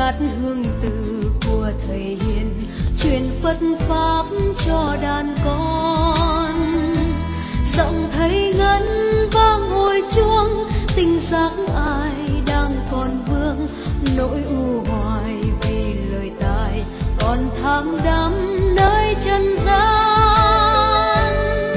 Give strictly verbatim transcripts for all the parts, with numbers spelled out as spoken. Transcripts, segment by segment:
bát hương từ của thầy hiền, truyền Phật pháp cho đàn con. Giọng thầy ngân vang hồi chuông, tình giác ai đang còn vương, nỗi u hoài vì lời tài còn tham đắm nơi chân gian.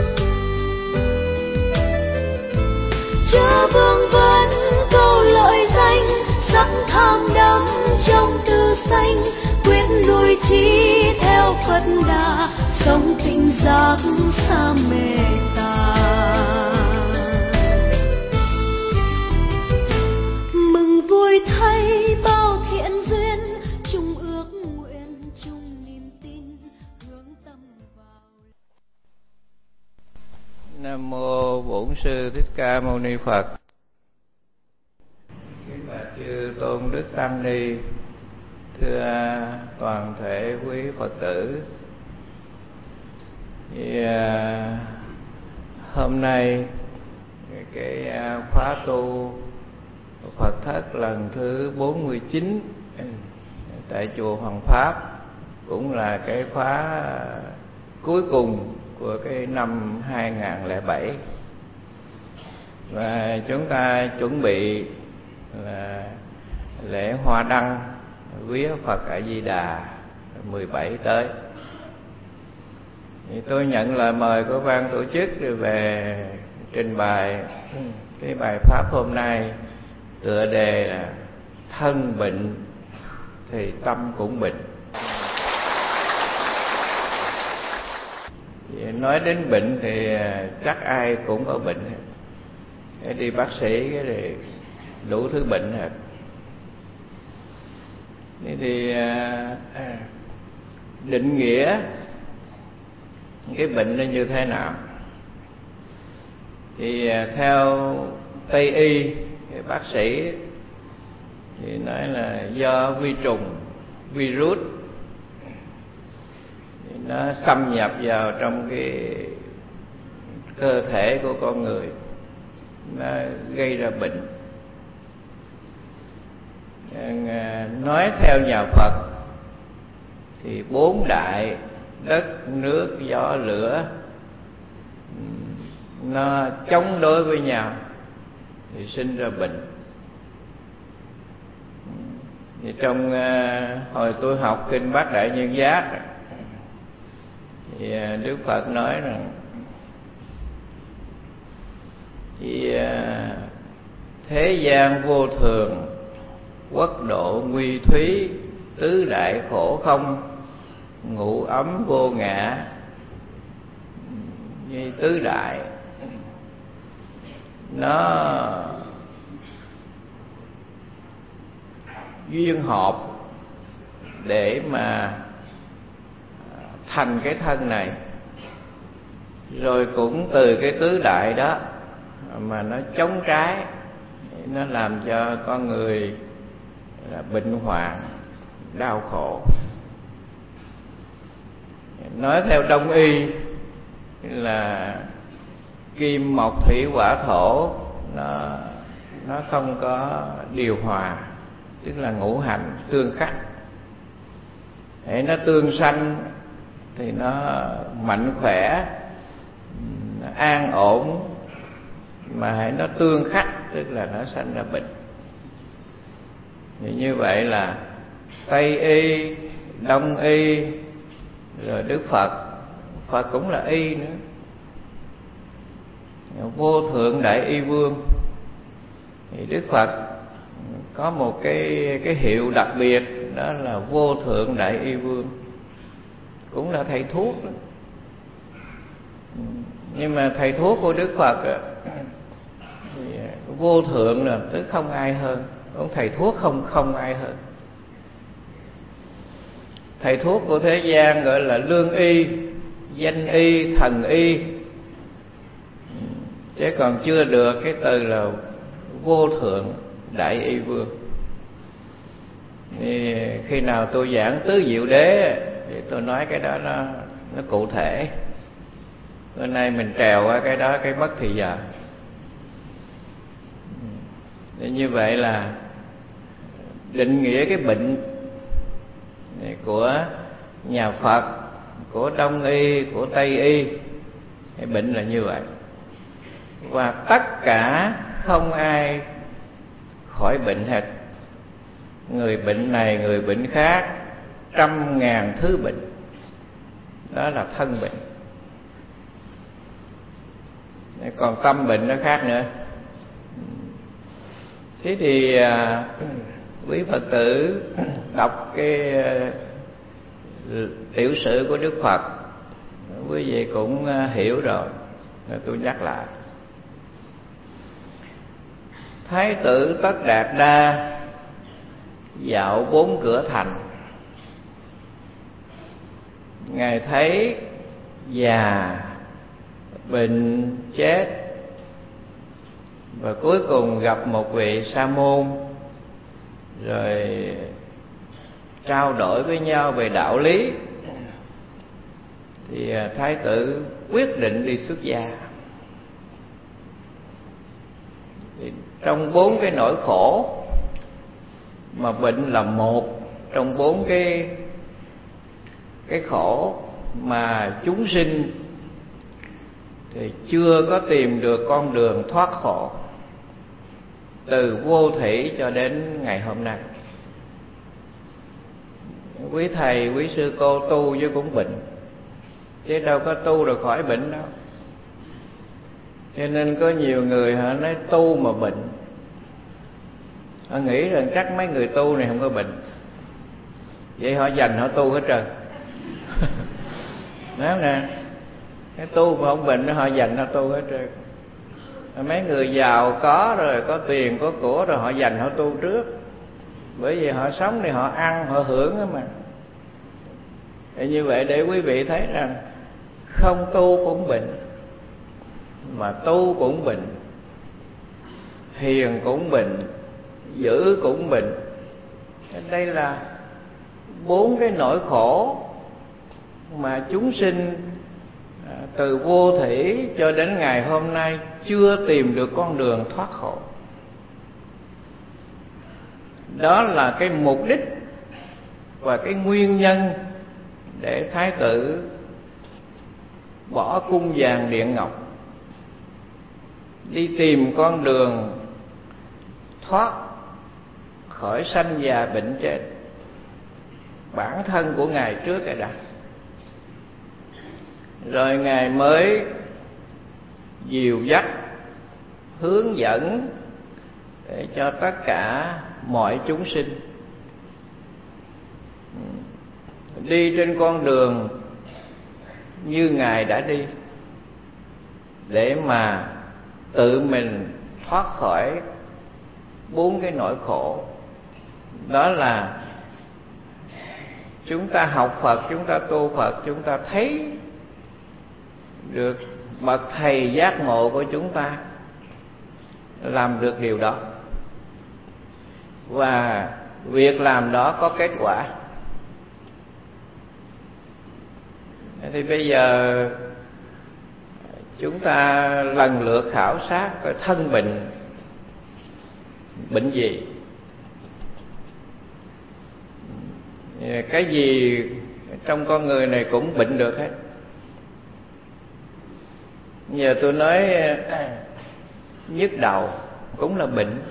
Chớ vương vấn câu lợi danh, sắc tham đắm trong tư xanh, quyết nuôi trí theo Phật đà, sống tình giác xa mê tà. Mừng vui thay bao thiện duyên, chung ước nguyện chung niềm tin, hướng tâm vào. Nam mô Bổn Sư Thích Ca Mâu Ni Phật. Kính bạch chư tôn đức tăng ni, thưa toàn thể quý Phật tử. Thì, à, hôm nay cái à, khóa tu Phật thất lần thứ bốn mươi chín tại chùa Hoàng Pháp, cũng là cái khóa cuối cùng của cái năm hai nghìn không trăm lẻ bảy, và chúng ta chuẩn bị là lễ hoa đăng vía Phật A Di Đà mười bảy tới. Thì tôi nhận lời mời của ban tổ chức về trình bày cái bài pháp hôm nay, tựa đề là thân bệnh thì tâm cũng bệnh. Nói đến bệnh thì chắc ai cũng có bệnh hết. Để đi bác sĩ cái thì đủ thứ bệnh hết. Thế thì định nghĩa cái bệnh nó như thế nào? Thì theo Tây y, bác sĩ thì nói là do vi trùng, virus thì nó xâm nhập vào trong cái cơ thể của con người, nó gây ra bệnh. Nói theo nhà Phật thì bốn đại đất, nước, gió, lửa nó chống đối với nhau thì sinh ra bệnh. Thì trong uh, hồi tôi học kinh Bát Đại Nhân Giác thì uh, Đức Phật nói rằng thì uh, thế gian vô thường, quốc độ nguy thúy, tứ đại khổ không, ngũ ấm vô ngã. Như tứ đại nó duyên hợp để mà thành cái thân này, rồi cũng từ cái tứ đại đó mà nó chống trái, nó làm cho con người là bệnh hoạn, đau khổ. Nói theo Đông y là kim mộc thủy hỏa thổ nó nó không có điều hòa, tức là ngũ hành tương khắc. Để nó tương sanh thì nó mạnh khỏe, an ổn, mà hãy nó tương khắc tức là nó sanh ra bệnh. Thì như vậy là Tây y, Đông y, rồi Đức Phật, Phật cũng là y nữa, Vô Thượng Đại Y Vương. Thì Đức Phật có một cái cái hiệu đặc biệt, đó là Vô Thượng Đại Y Vương, cũng là thầy thuốc đó. Nhưng mà thầy thuốc của Đức Phật thì vô thượng là tức không ai hơn, ông thầy thuốc không không ai hơn. Thầy thuốc của thế gian gọi là lương y, danh y, thần y, chứ còn chưa được cái từ là Vô Thượng Đại Y Vương. Thì khi nào tôi giảng tứ diệu đế thì tôi nói cái đó nó nó cụ thể. Bữa nay mình trèo qua cái đó cái mất thì giờ. Thì như vậy là định nghĩa cái bệnh của nhà Phật, của Đông y, của Tây y. Bệnh là như vậy. Và tất cả không ai khỏi bệnh hết. Người bệnh này, người bệnh khác, trăm ngàn thứ bệnh. Đó là thân bệnh. Còn tâm bệnh nó khác nữa. Thế thì à, quý Phật tử đọc cái à, tiểu sử của Đức Phật, quý vị cũng à, hiểu rồi. Rồi tôi nhắc lại. Thái tử Tất Đạt Đa dạo bốn cửa thành. Ngài thấy già, bệnh, chết, và cuối cùng gặp một vị sa môn, rồi trao đổi với nhau về đạo lý. Thì thái tử quyết định đi xuất gia. Thì trong bốn cái nỗi khổ, mà bệnh là một trong bốn cái cái khổ mà chúng sinh thì chưa có tìm được con đường thoát khổ từ vô thủy cho đến ngày hôm nay. Quý thầy, quý sư cô tu chứ cũng bệnh, chứ đâu có tu rồi khỏi bệnh đâu. Cho nên có nhiều người họ nói tu mà bệnh. Họ nghĩ rằng chắc mấy người tu này không có bệnh, vậy họ dành họ tu hết trơn. Nói nè, cái tu mà không bệnh họ dành họ tu hết trơn. Mấy người giàu có rồi, có tiền, có của rồi họ dành họ tu trước. Bởi vì họ sống thì họ ăn, họ hưởng đó mà. Thì như vậy để quý vị thấy rằng không tu cũng bệnh, mà tu cũng bệnh, hiền cũng bệnh, dữ cũng bệnh. Đây là bốn cái nỗi khổ mà chúng sinh từ vô thủy cho đến ngày hôm nay chưa tìm được con đường thoát khổ. Đó là cái mục đích và cái nguyên nhân để thái tử bỏ cung vàng điện ngọc, đi tìm con đường thoát khỏi sanh già bệnh chết. Bản thân của Ngài trước cái đã, rồi Ngài mới dìu dắt, hướng dẫn để cho tất cả mọi chúng sinh đi trên con đường như Ngài đã đi, để mà tự mình thoát khỏi bốn cái nỗi khổ. Đó là chúng ta học Phật, chúng ta tu Phật, chúng ta thấy được bậc thầy giác ngộ của chúng ta làm được điều đó, và việc làm đó có kết quả. Thì bây giờ chúng ta lần lượt khảo sát coi thân bệnh bệnh gì, cái gì trong con người này cũng bệnh được hết. Giờ tôi nói nhức đầu cũng là bệnh,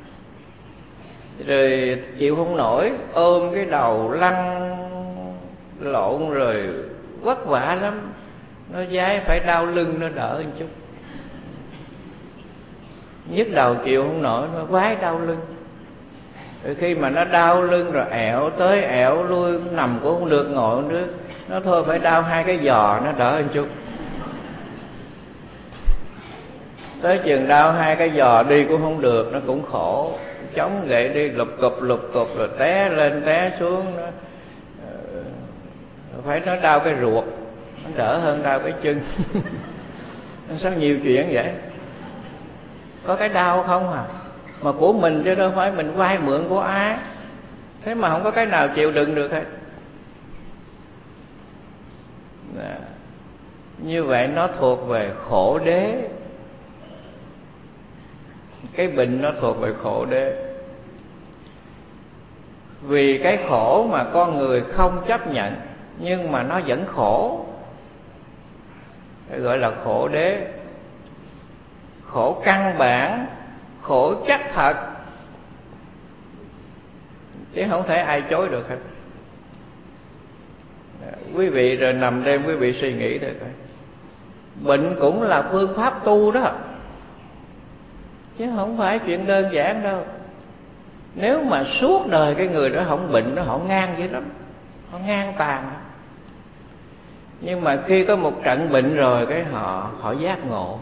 rồi chịu không nổi, ôm cái đầu lăn lộn rồi vất vả lắm, nó dái phải đau lưng nó đỡ một chút. Nhức đầu chịu không nổi, nó vái đau lưng. Rồi khi mà nó đau lưng rồi ẹo tới ẹo lui, nằm cũng không được, ngồi không được, nó thôi phải đau hai cái giò nó đỡ một chút. Tới chừng đau hai cái giò đi cũng không được, nó cũng khổ, chống gậy đi lụp cụp lụp cụp rồi té lên té xuống, nó phải nó đau cái ruột, nó đỡ hơn đau cái chân. Sao nhiều chuyện vậy? Có cái đau không à, mà của mình chứ đâu phải mình vay mượn của ai. Thế mà không có cái nào chịu đựng được hết. Như vậy nó thuộc về khổ đế. Cái bệnh nó thuộc về khổ đế. vì cái khổ mà con người không chấp nhận, nhưng mà nó vẫn khổ, gọi là khổ đế, khổ căn bản, khổ chắc thật, chứ không thể ai chối được hết. Quý vị rồi nằm đêm quý vị suy nghĩ được, bệnh cũng là phương pháp tu đó, chứ không phải chuyện đơn giản đâu. Nếu mà suốt đời cái người đó không bệnh, nó họ ngang vậy lắm, họ ngang tàn. Nhưng mà khi có một trận bệnh rồi, cái họ họ giác ngộ.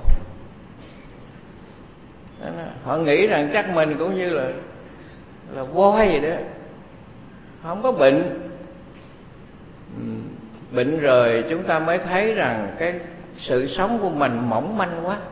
Họ nghĩ rằng chắc mình cũng như là là voi vậy đó, không có bệnh. Bệnh rồi chúng ta mới thấy rằng cái sự sống của mình mỏng manh quá,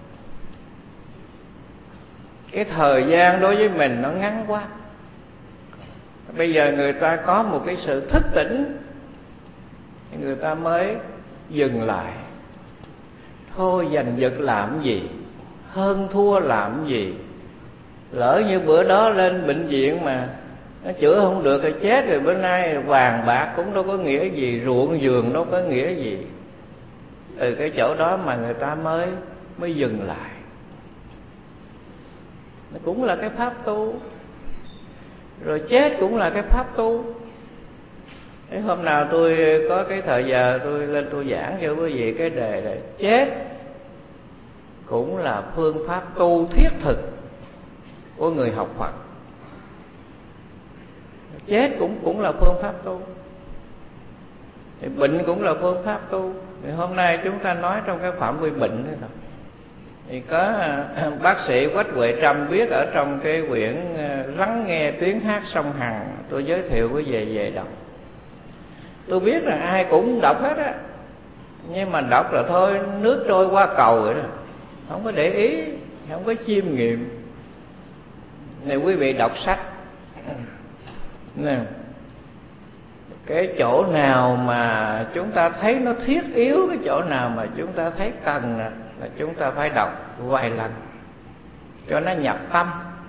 cái thời gian đối với mình nó ngắn quá. Bây giờ người ta có một cái sự thức tỉnh, người ta mới dừng lại. Thôi giành giật làm gì, hơn thua làm gì. Lỡ như bữa đó lên bệnh viện mà nó chữa không được rồi chết rồi, bữa nay vàng bạc cũng đâu có nghĩa gì, ruộng vườn đâu có nghĩa gì. Từ cái chỗ đó mà người ta mới mới dừng lại. Nó cũng là cái pháp tu. Rồi chết cũng là cái pháp tu. Thế hôm nào tôi có cái thời giờ tôi lên tôi giảng cho quý vị cái đề là chết cũng là phương pháp tu thiết thực của người học Phật. Chết cũng cũng là phương pháp tu. Thì bệnh cũng là phương pháp tu. Thì hôm nay chúng ta nói trong cái phạm vi bệnh đó thôi. Thì có bác sĩ Quách Huệ Trâm viết ở trong cái quyển Lắng nghe tiếng hát sông Hằng, tôi giới thiệu quý vị về đọc. Tôi biết là ai cũng đọc hết á, nhưng mà đọc là thôi, nước trôi qua cầu rồi đó, không có để ý, không có chiêm nghiệm. Này quý vị đọc sách nè, cái chỗ nào mà chúng ta thấy nó thiết yếu, cái chỗ nào mà chúng ta thấy cần là, là chúng ta phải đọc vài lần cho nó nhập tâm.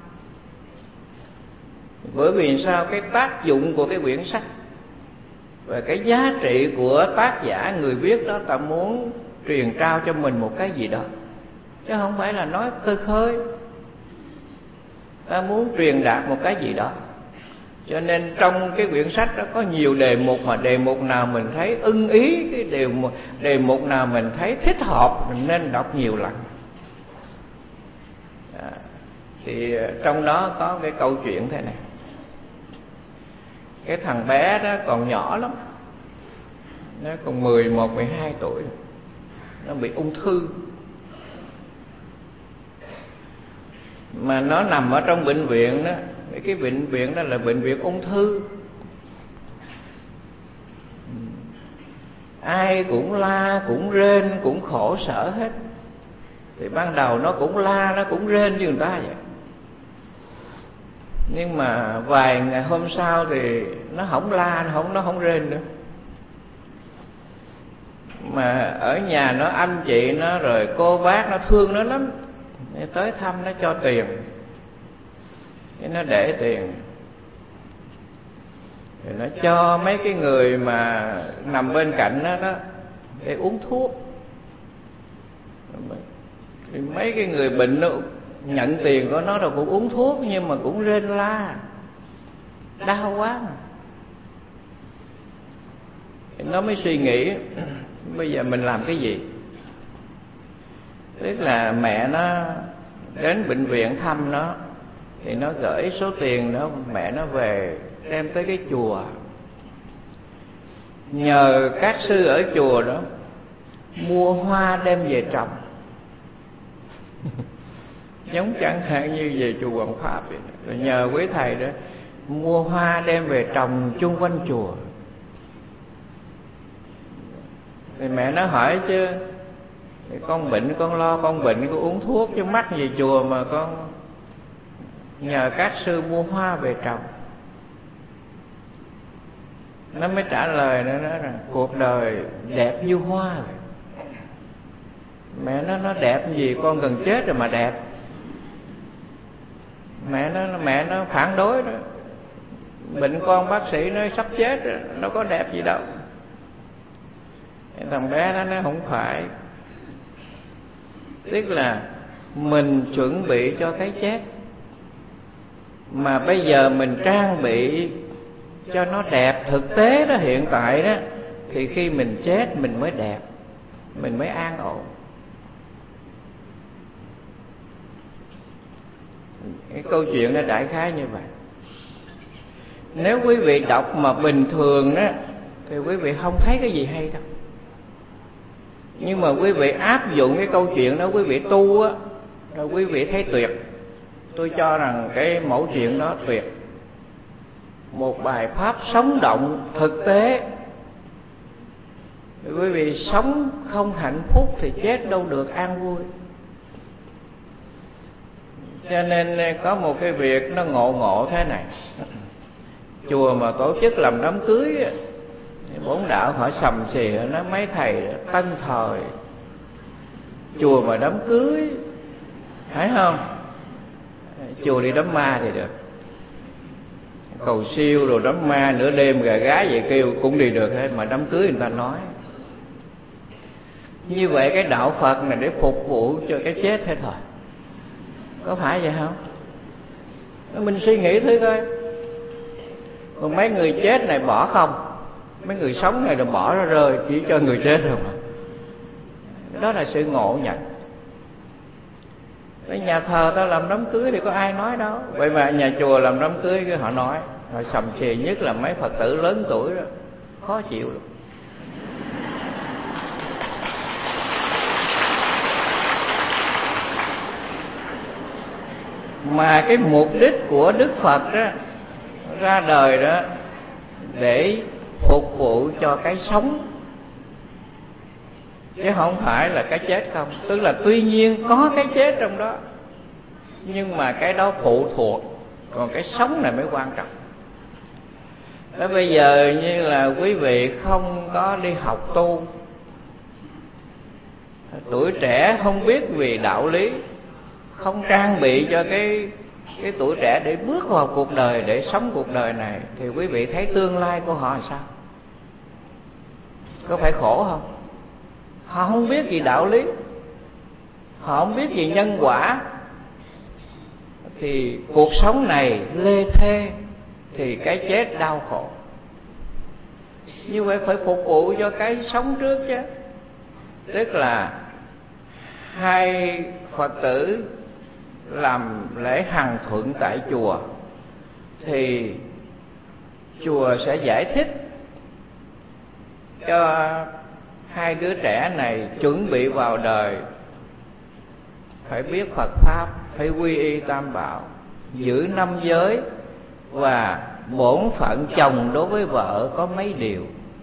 Bởi vì sao? Cái tác dụng của cái quyển sách và cái giá trị của tác giả người viết đó, ta muốn truyền trao cho mình một cái gì đó, chứ không phải là nói khơi khơi. Ta muốn truyền đạt một cái gì đó. Cho nên trong cái quyển sách đó có nhiều đề mục, mà đề mục nào mình thấy ưng ý, cái đề mục, đề mục nào mình thấy thích hợp, mình nên đọc nhiều lần. À, thì trong đó có cái câu chuyện thế này. Cái thằng bé đó còn nhỏ lắm, nó còn mười một, mười hai tuổi, nó bị ung thư. Mà nó nằm ở trong bệnh viện đó. Cái bệnh viện đó là bệnh viện ung thư. Ai cũng la, cũng rên, cũng khổ sở hết. Thì ban đầu nó cũng la, nó cũng rên như người ta vậy. Nhưng mà vài ngày hôm sau thì nó không la, nó không, nó không rên nữa. Mà ở nhà nó anh chị nó rồi cô bác nó thương nó lắm, tới thăm nó cho tiền, cái nó để tiền thì nó cho mấy cái người mà nằm bên cạnh nó đó để uống thuốc. Thì mấy cái người bệnh nó nhận tiền của nó rồi cũng uống thuốc, nhưng mà cũng rên la, đau quá mà. Thì nó mới suy nghĩ bây giờ mình làm cái gì. Tức là mẹ nó đến bệnh viện thăm nó, thì nó gửi số tiền đó, mẹ nó về đem tới cái chùa, nhờ các sư ở chùa đó mua hoa đem về trồng. Giống chẳng hạn như về chùa Hoàng Pháp vậy. Rồi nhờ quý thầy đó mua hoa đem về trồng chung quanh chùa. Thì mẹ nó hỏi chứ, con bệnh con lo con bệnh con uống thuốc chứ mắc về chùa mà con nhờ các sư mua hoa về trồng. Nó mới trả lời, nó nói rằng cuộc đời đẹp như hoa rồi. Mẹ nó nó đẹp gì, con gần chết rồi mà đẹp. Mẹ nó mẹ nó phản đối đó. Bệnh con bác sĩ nói sắp chết rồi, nó có đẹp gì đâu. Thằng bé đó nó không phải. Tức là mình chuẩn bị cho cái chết, mà bây giờ mình trang bị cho nó đẹp. Thực tế đó, hiện tại đó, thì khi mình chết mình mới đẹp, mình mới an ổn. Cái câu chuyện nó đại khái như vậy. Nếu quý vị đọc mà bình thường đó thì quý vị không thấy cái gì hay đâu. Nhưng mà quý vị áp dụng cái câu chuyện đó, quý vị tu á, rồi quý vị thấy tuyệt. Tôi cho rằng cái mẫu chuyện đó tuyệt. Một bài pháp sống động, thực tế. Quý vị sống không hạnh phúc thì chết đâu được an vui. Cho nên có một cái việc nó ngộ ngộ thế này. Chùa mà tổ chức làm đám cưới, bốn đạo hỏi sầm xì, nói mấy thầy tân thời, chùa mà đám cưới, phải không? Chùa đi đám ma thì được, cầu siêu rồi đám ma nửa đêm gà gái vậy kêu cũng đi được hết, mà đám cưới người ta nói. Như vậy cái đạo Phật này để phục vụ cho cái chết thế thôi, có phải vậy không? Mình suy nghĩ thử coi. Còn mấy người chết này bỏ không? Mấy người sống này rồi bỏ ra rơi, chỉ cho người chết thôi mà. Đó là sự ngộ nhận. Cái nhà thờ ta làm đám cưới thì có ai nói đâu. Vậy mà nhà chùa làm đám cưới cái họ nói, họ sầm xì, nhất là mấy Phật tử lớn tuổi đó, khó chịu lắm. Mà cái mục đích của Đức Phật đó ra đời đó để phục vụ cho cái sống, chứ không phải là cái chết không. Tức là tuy nhiên có cái chết trong đó, nhưng mà cái đó phụ thuộc, còn cái sống này mới quan trọng. Đó, bây giờ như là quý vị không có đi học tu, tuổi trẻ không biết vì đạo lý, không trang bị cho cái cái tuổi trẻ để bước vào cuộc đời, để sống cuộc đời này, thì quý vị thấy tương lai của họ là sao? Có phải khổ không? Họ không biết gì đạo lý, họ không biết gì nhân quả, thì cuộc sống này lê thê, thì cái chết đau khổ. Như vậy phải phục vụ cho cái sống trước chứ. Tức là hai Phật tử làm lễ hằng thuận tại chùa, thì chùa sẽ giải thích cho hai đứa trẻ này chuẩn bị vào đời, phải biết Phật Pháp, phải quy y Tam Bảo, giữ năm giới, và bổn phận chồng đối với vợ có mấy điều,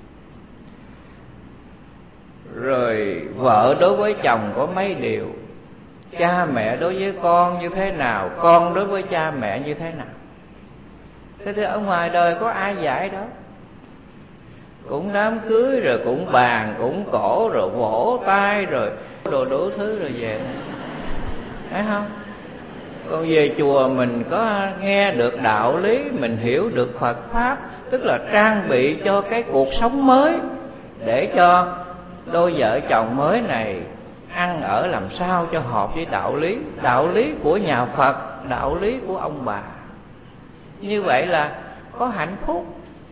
rồi vợ đối với chồng có mấy điều, cha mẹ đối với con như thế nào, con đối với cha mẹ như thế nào. Thế thì ở ngoài đời có ai dạy đâu. Cũng đám cưới rồi cũng bàn, cũng cổ, rồi vỗ tay, rồi đồ đủ thứ rồi về, thấy không? Còn về chùa mình có nghe được đạo lý, mình hiểu được Phật Pháp, tức là trang bị cho cái cuộc sống mới, để cho đôi vợ chồng mới này ăn ở làm sao cho hợp với đạo lý, đạo lý của nhà Phật, đạo lý của ông bà. Như vậy là có hạnh phúc.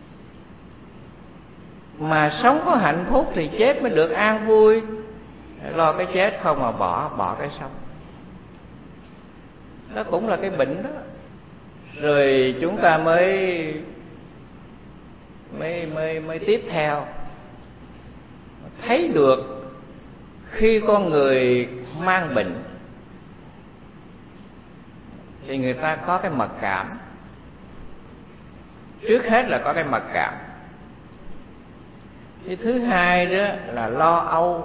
Mà sống có hạnh phúc thì chết mới được an vui. Lo cái chết không mà bỏ bỏ cái sống, đó cũng là cái bệnh đó. Rồi chúng ta mới mới mới mới tiếp theo thấy được khi con người mang bệnh thì người ta có cái mặc cảm. Trước hết là có cái mặc cảm. Cái thứ hai đó là lo âu,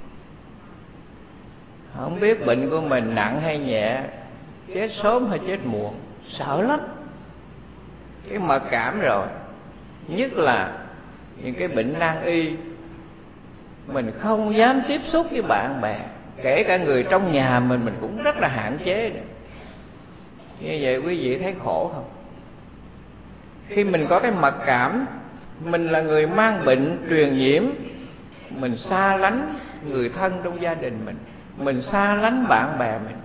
không biết bệnh của mình nặng hay nhẹ, chết sớm hay chết muộn, sợ lắm. Cái mặc cảm rồi, nhất là những cái bệnh nan y, mình không dám tiếp xúc với bạn bè, kể cả người trong nhà mình mình cũng rất là hạn chế. Như vậy quý vị thấy khổ không? Khi mình có cái mặc cảm, mình là người mang bệnh truyền nhiễm, mình xa lánh người thân trong gia đình mình, mình xa lánh bạn bè mình,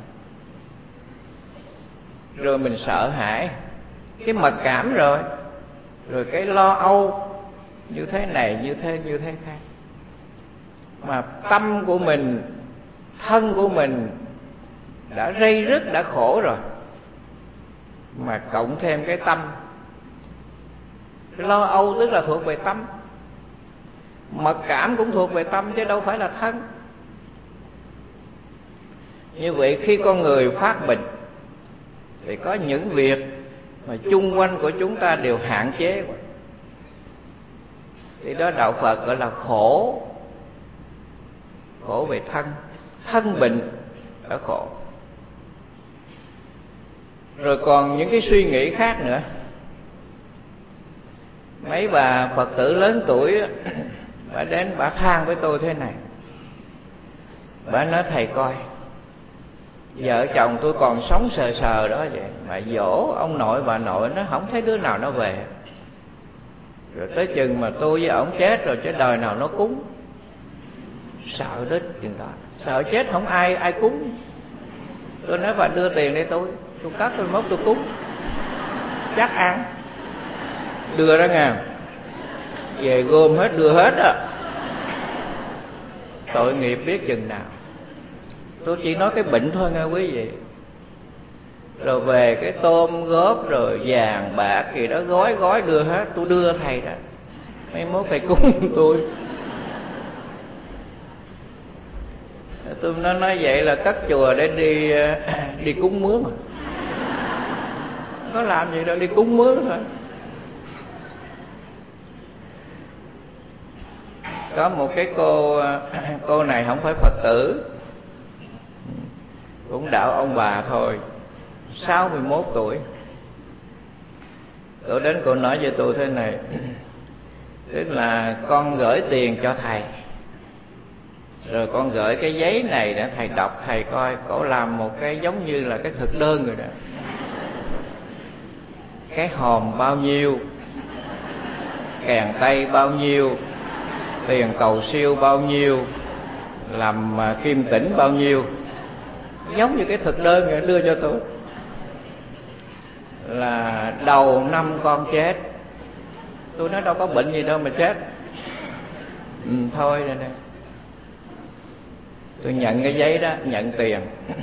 rồi mình sợ hãi cái mặc cảm, rồi rồi cái lo âu như thế này như thế như thế khác. Mà tâm của mình, thân của mình đã rây rứt, đã khổ rồi, mà cộng thêm cái tâm, cái lo âu tức là thuộc về tâm, mặc cảm cũng thuộc về tâm chứ đâu phải là thân. Như vậy khi con người phát bệnh thì có những việc mà chung quanh của chúng ta đều hạn chế, thì đó đạo Phật gọi là khổ. Khổ về thân, thân bệnh đã khổ. Rồi còn những cái suy nghĩ khác nữa. Mấy bà Phật tử lớn tuổi bà đến bà than với tôi thế này. Bà nói thầy coi, vợ chồng tôi còn sống sờ sờ đó vậy, mà dỗ ông nội bà nội nó không thấy đứa nào nó về. Rồi tới chừng mà tôi với ổng chết rồi chứ đời nào nó cúng. Sợ đến chừng đó, sợ chết không ai ai cúng. Tôi nói bà đưa tiền để tôi, tôi cắt tôi mốt tôi cúng, chắc ăn. Đưa ra nghe, về gom hết đưa hết á. Tội nghiệp biết chừng nào. Tôi chỉ nói cái bệnh thôi nghe quý vị. Rồi về cái tôm góp rồi vàng bạc gì đó gói gói đưa hết. Tôi đưa thầy đó, mấy mốt thầy cúng tôi. Tôi nói, nói vậy là cất chùa để đi đi cúng mướn. Có làm gì đâu, đi cúng mướn thôi. Có một cái cô, cô này không phải Phật tử, cũng đạo ông bà thôi, sáu mươi mốt tuổi. Cô đến cô nói với tôi thế này, tức là con gửi tiền cho thầy, rồi con gửi cái giấy này để thầy đọc, thầy coi. Cổ làm một cái giống như là cái thực đơn rồi đó. Cái hòm bao nhiêu, kèn tay bao nhiêu, tiền cầu siêu bao nhiêu, làm kim tĩnh bao nhiêu, giống như cái thực đơn rồi đưa cho tôi. Là đầu năm con chết. Tôi nói đâu có bệnh gì đâu mà chết. Ừ, thôi rồi nè. Tôi nhận cái giấy đó, nhận tiền.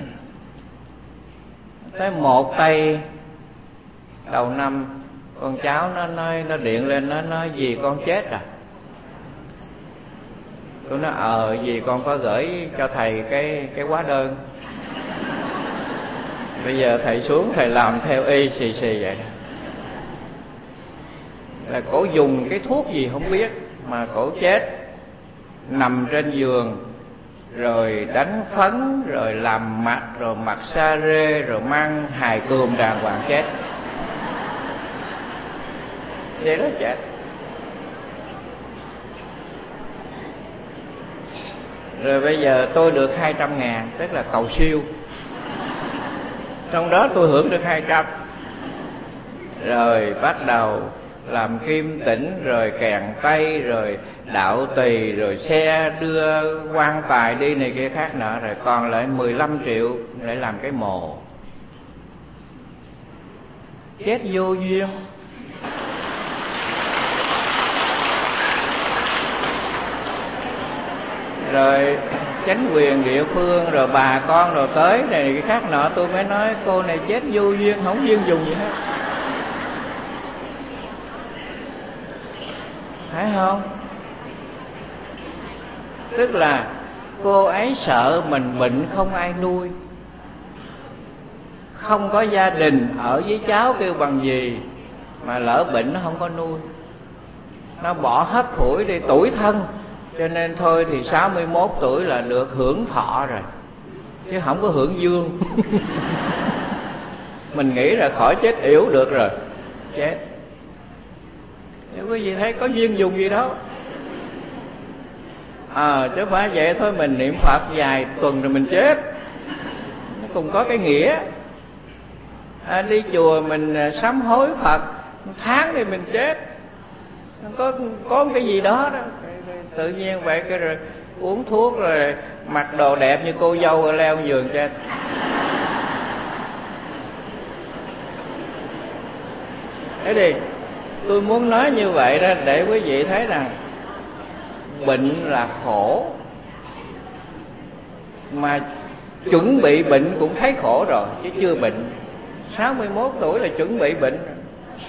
Tới một tay đầu năm, con cháu nó nói, nó điện lên, nó nói gì con chết à. Tôi nói ờ gì con có gửi cho thầy cái cái hóa đơn. Bây giờ thầy xuống thầy làm theo y xì xì vậy đó. Là cổ dùng cái thuốc gì không biết mà cổ chết, nằm trên giường, rồi đánh phấn, rồi làm mặt, rồi mặc sa rê, rồi mang hài cườm đàng hoàng chết. Vậy đó chết. Rồi bây giờ tôi được hai trăm ngàn, tức là cầu siêu. Trong đó tôi hưởng được hai trăm. Rồi bắt đầu làm kim tĩnh, rồi kèn tay, rồi đạo tỳ, rồi xe đưa quan tài đi này kia khác nọ. Rồi còn lại mười lăm triệu để làm cái mồ. Chết vô duyên. Rồi chánh quyền địa phương, rồi bà con rồi tới này, này cái khác nọ. Tôi mới nói cô này chết vô duyên, không duyên dùng gì hết. Phải không? Tức là cô ấy sợ mình bệnh không ai nuôi, không có gia đình, ở với cháu kêu bằng gì, mà lỡ bệnh nó không có nuôi, nó bỏ hết phủi đi, tuổi thân. Cho nên thôi thì sáu mươi mốt tuổi là được hưởng thọ rồi, chứ không có hưởng dương. Mình nghĩ là khỏi chết yểu được rồi, chết. Nếu có gì thấy có duyên dùng gì đâu. À chứ phải vậy thôi, mình niệm Phật vài tuần rồi mình chết, nó cũng có cái nghĩa. À, đi chùa mình sám hối Phật, tháng thì mình chết, có có cái gì đó đó tự nhiên vậy, cái rồi uống thuốc rồi mặc đồ đẹp như cô dâu rồi leo giường chết. Thế thì tôi muốn nói như vậy đó để quý vị thấy rằng bệnh là khổ, mà chuẩn bị bệnh cũng thấy khổ rồi chứ chưa bệnh. Sáu mươi mốt tuổi là chuẩn bị bệnh rồi,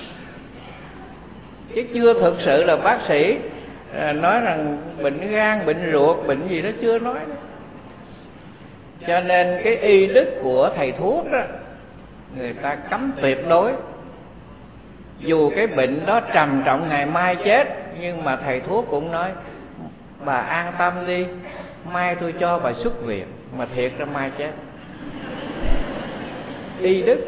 chứ chưa thực sự là bác sĩ nói rằng bệnh gan, bệnh ruột, bệnh gì đó chưa nói đó. Cho nên cái y đức của thầy thuốc đó, người ta cấm tuyệt đối. Dù cái bệnh đó trầm trọng ngày mai chết, nhưng mà thầy thuốc cũng nói bà an tâm đi, mai tôi cho bà xuất viện. Mà thiệt ra mai chết. Y đức.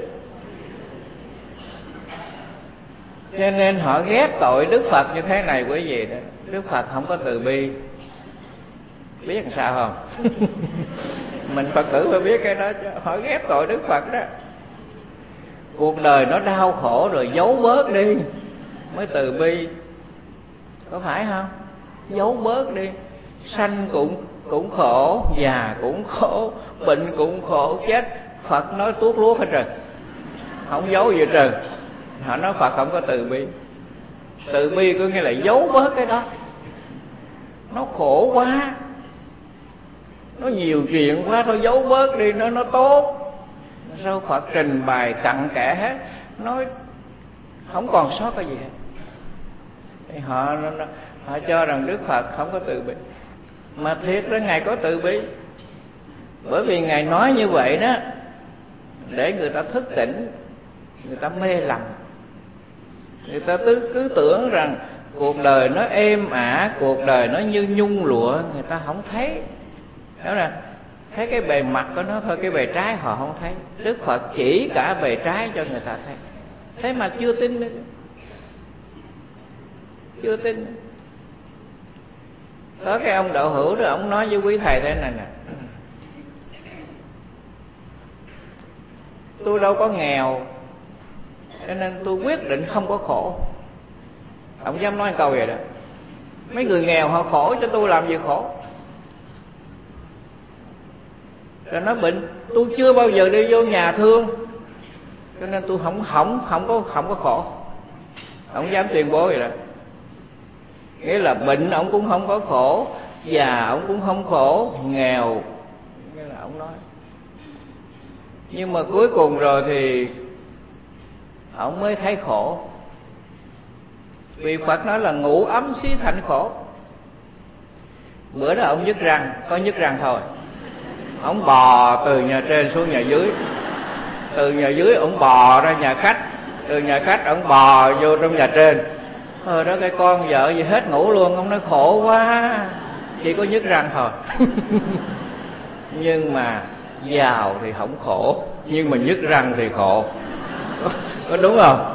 Cho nên họ ghét tội Đức Phật như thế này quý vị đó. Đức Phật không có từ bi. Biết làm sao không? Mình Phật tử phải biết cái đó chứ. Họ ghét tội Đức Phật đó. Cuộc đời nó đau khổ rồi giấu bớt đi mới từ bi, có phải không? Giấu bớt đi. Sanh cũng cũng khổ, già cũng khổ, bệnh cũng khổ, chết. Phật nói tuốt luốt hết trơn, không giấu gì trơn. Họ nói Phật không có từ bi. Từ bi có nghĩa là giấu bớt cái đó. Nó khổ quá, nó nhiều chuyện quá, thôi giấu bớt đi, nó nó tốt. Sao Phật trình bày cặn kẽ hết, nói không còn sót cái gì hết. Thì họ họ cho rằng Đức Phật không có từ bi. Mà thiệt đó, Ngài có từ bi. Bởi vì Ngài nói như vậy đó để người ta thức tỉnh, người ta mê lầm. Người ta cứ, cứ tưởng rằng cuộc đời nó êm ả, cuộc đời nó như nhung lụa, người ta không thấy. Đó là thấy cái bề mặt của nó thôi, cái bề trái họ không thấy. Đức Phật chỉ cả bề trái cho người ta thấy. Thế mà chưa tin nữa. Chưa tin. Có cái ông Đạo Hữu đó, ông nói với quý thầy thế này nè: tôi đâu có nghèo, cho nên tôi quyết định không có khổ. Ông dám nói một câu vậy đó. Mấy người nghèo họ khổ, cho tôi làm gì khổ. Rồi nói bệnh, tôi chưa bao giờ đi vô nhà thương, cho nên tôi không không không có không có khổ. Ông dám tuyên bố vậy đó. Nghĩa là bệnh ông cũng không có khổ, già ông cũng không khổ, nghèo, nghĩa là ông nói. Nhưng mà cuối cùng rồi thì ông mới thấy khổ. Vì Phật nói là ngủ ấm xí thành khổ. Bữa đó ông nhức răng, có nhức răng thôi, ông bò từ nhà trên xuống nhà dưới, từ nhà dưới ông bò ra nhà khách, từ nhà khách ông bò vô trong nhà trên. Ờ đó, cái con vợ gì hết ngủ luôn. Ông nói khổ quá, chỉ có nhức răng thôi. Nhưng mà giàu thì không khổ, nhưng mà nhức răng thì khổ. Có đúng không?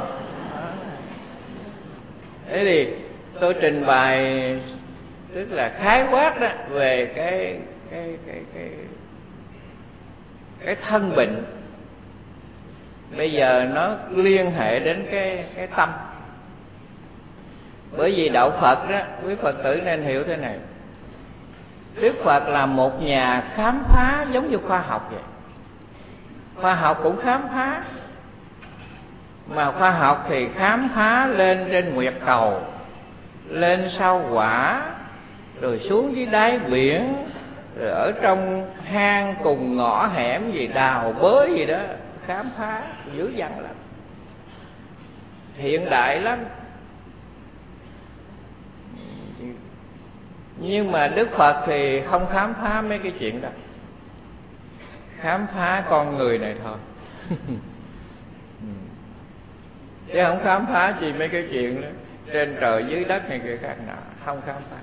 Thế thì tôi trình bày tức là khái quát đó về cái cái cái cái cái thân bệnh. Bây giờ nó liên hệ đến cái cái tâm. Bởi vì đạo Phật đó, quý Phật tử nên hiểu thế này: Đức Phật là một nhà khám phá giống như khoa học vậy. Khoa học cũng khám phá, mà khoa học thì khám phá lên trên nguyệt cầu, lên sao Hỏa, rồi xuống dưới đáy biển, rồi ở trong hang cùng ngõ hẻm gì đào bới gì đó, khám phá dữ dằn lắm, hiện đại lắm. Nhưng mà Đức Phật thì không khám phá mấy cái chuyện đó, khám phá con người này thôi. Chứ không khám phá gì mấy cái chuyện đó trên trời dưới đất này kia khác nào, không khám phá.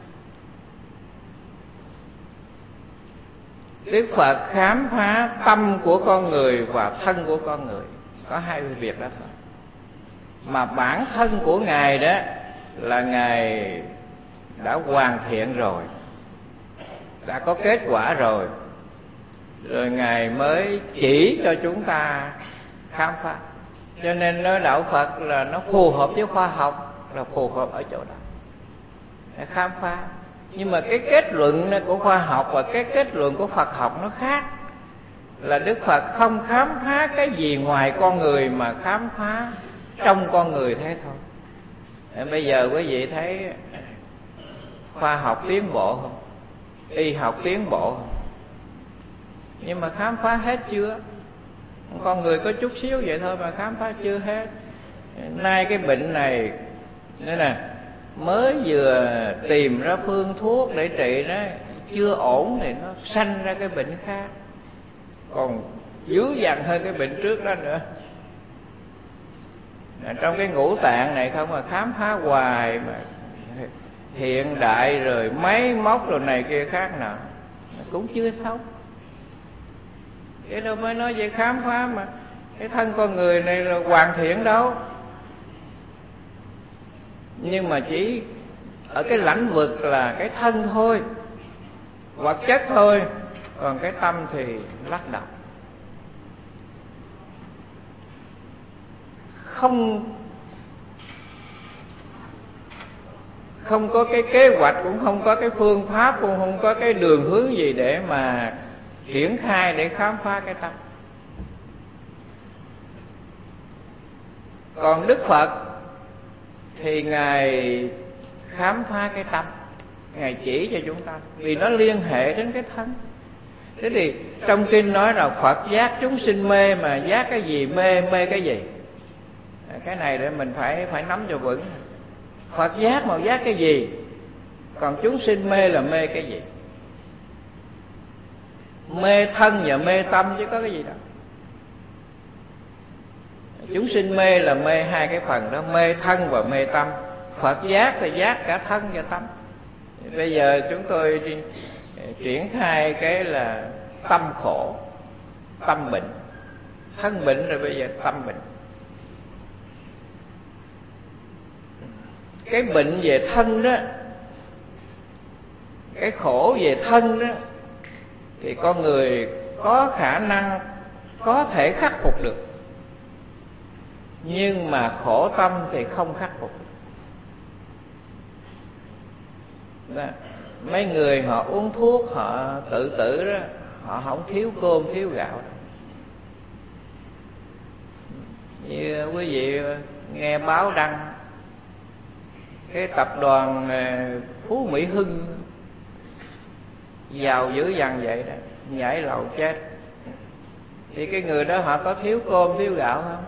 Đức Phật khám phá tâm của con người và thân của con người, có hai việc đó thôi. Mà bản thân của Ngài đó là Ngài đã hoàn thiện rồi, đã có kết quả rồi, rồi Ngài mới chỉ cho chúng ta khám phá. Cho nên nói đạo Phật là nó phù hợp với khoa học, là phù hợp ở chỗ đó để khám phá. Nhưng mà cái kết luận của khoa học và cái kết luận của Phật học nó khác. Là Đức Phật không khám phá cái gì ngoài con người, mà khám phá trong con người thế thôi. Bây giờ quý vị thấy khoa học tiến bộ không? Y học tiến bộ không? Nhưng mà khám phá hết chưa? Con người có chút xíu vậy thôi mà khám phá chưa hết. Nay cái bệnh này nữa nè, mới vừa tìm ra phương thuốc để trị nó chưa ổn thì nó sanh ra cái bệnh khác, còn dữ dằn hơn cái bệnh trước đó nữa. Trong cái ngũ tạng này không mà khám phá hoài, mà hiện đại rồi máy móc rồi này kia khác nào cũng chưa xong. Thế đâu mới nói về khám phá mà cái thân con người này là hoàn thiện đâu. Nhưng mà chỉ ở cái lãnh vực là cái thân thôi, vật chất thôi, còn cái tâm thì lắc đầu. Không không có cái kế hoạch, cũng không có cái phương pháp, cũng không có cái đường hướng gì để mà triển khai để khám phá cái tâm. Còn Đức Phật thì Ngài khám phá cái tâm, Ngài chỉ cho chúng ta, vì nó liên hệ đến cái thân. Thế thì trong kinh nói là Phật giác chúng sinh mê, mà giác cái gì, mê mê cái gì? Cái này để mình phải phải nắm cho vững. Phật giác mà giác cái gì, còn chúng sinh mê là mê cái gì? Mê thân và mê tâm chứ có cái gì đâu. Chúng sinh mê là mê hai cái phần đó, mê thân và mê tâm. Phật giác thì giác cả thân và tâm. Bây giờ chúng tôi đi triển khai cái là tâm khổ, tâm bệnh. Thân bệnh rồi bây giờ tâm bệnh. Cái bệnh về thân đó, cái khổ về thân đó, thì con người có khả năng có thể khắc phục được. Nhưng mà khổ tâm thì không khắc phục đó. Mấy người họ uống thuốc, họ tự tử đó, họ không thiếu cơm thiếu gạo đâu. Như quý vị nghe báo đăng cái tập đoàn Phú Mỹ Hưng giàu dữ dằn vậy đó, nhảy lầu chết. Thì cái người đó họ có thiếu cơm thiếu gạo không?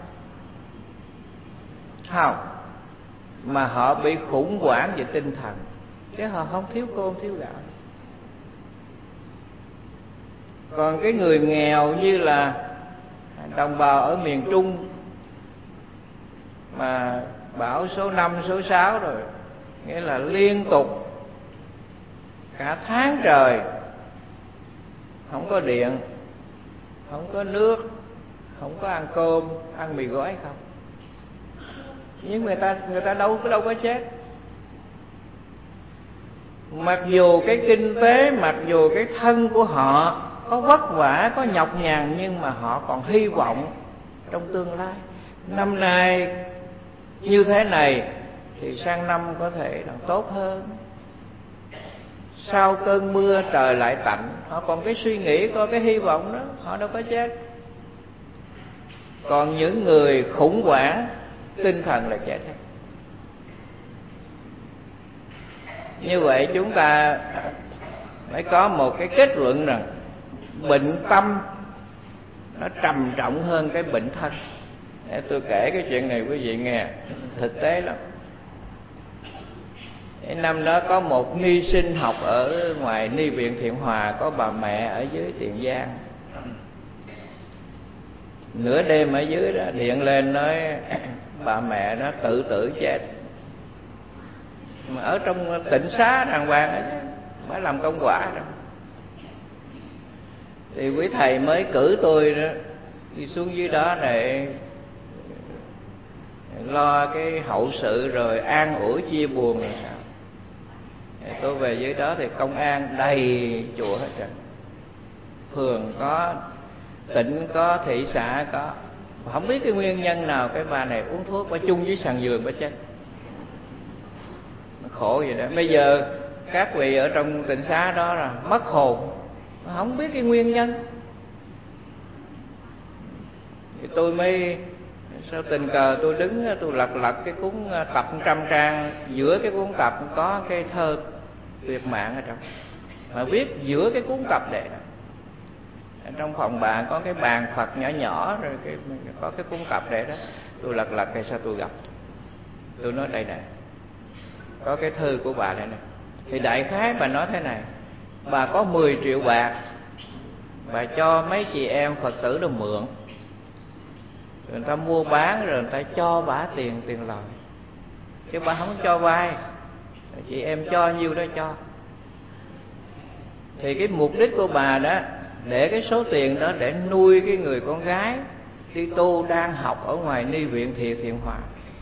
Không. Mà họ bị khủng hoảng về tinh thần, chứ họ không thiếu cơm thiếu gạo. Còn cái người nghèo như là đồng bào ở miền Trung mà bão số năm, số sáu rồi, nghĩa là liên tục cả tháng trời không có điện, không có nước, không có ăn cơm, ăn mì gói không. Nhưng người ta người ta đâu có đâu có chết. Mặc dù cái kinh tế, mặc dù cái thân của họ có vất vả, có nhọc nhằn, nhưng mà họ còn hy vọng trong tương lai. Năm nay như thế này thì sang năm có thể là tốt hơn. Sau cơn mưa trời lại tạnh, họ còn cái suy nghĩ, có cái hy vọng đó, họ đâu có chết. Còn những người khủng hoảng tinh thần là chết hết. Như vậy chúng ta phải có một cái kết luận rằng bệnh tâm nó trầm trọng hơn cái bệnh thân. Để tôi kể cái chuyện này quý vị nghe, thực tế lắm. Năm đó có một ni sinh học ở ngoài Ni viện Thiện Hòa, có bà mẹ ở dưới Tiền Giang. Nửa đêm ở dưới đó điện lên nói bà mẹ nó tự tử chết. Mà ở trong tịnh xá đàng hoàng ấy, mới làm công quả đó. Thì quý thầy mới cử tôi đó đi xuống dưới đó để lo cái hậu sự rồi an ủi chia buồn rồi sao. Tôi về dưới đó thì công an đầy chùa hết trơn, phường có, tỉnh có, thị xã có, Không biết cái nguyên nhân nào cái bà này uống thuốc, bà chung với sàn giường bà chết. Nó khổ vậy đó. Bây giờ các vị ở trong tịnh xá đó là mất hồn, không biết cái nguyên nhân. Thì tôi mới sao tình cờ tôi đứng tôi lật lật cái cuốn tập trăm trang, giữa cái cuốn tập có cái thơ tuyệt mạng ở trong, mà viết giữa cái cuốn tập này đó. Trong phòng bạn có cái bàn Phật nhỏ nhỏ rồi cái có cái cuốn tập để đó, tôi lật lật cái sao tôi gặp, tôi nói đây này, có cái thư của bà đây này. Thì đại khái bà nói thế này: bà có mười triệu bạc, bà cho mấy chị em Phật tử được mượn, người ta mua bán rồi người ta cho bà tiền tiền lời, chứ bà không cho vay. Chị em cho nhiêu đó cho. Thì cái mục đích của bà đó để cái số tiền đó để nuôi cái người con gái đi tu đang học ở ngoài Ni viện Thiện Thiện Hòa.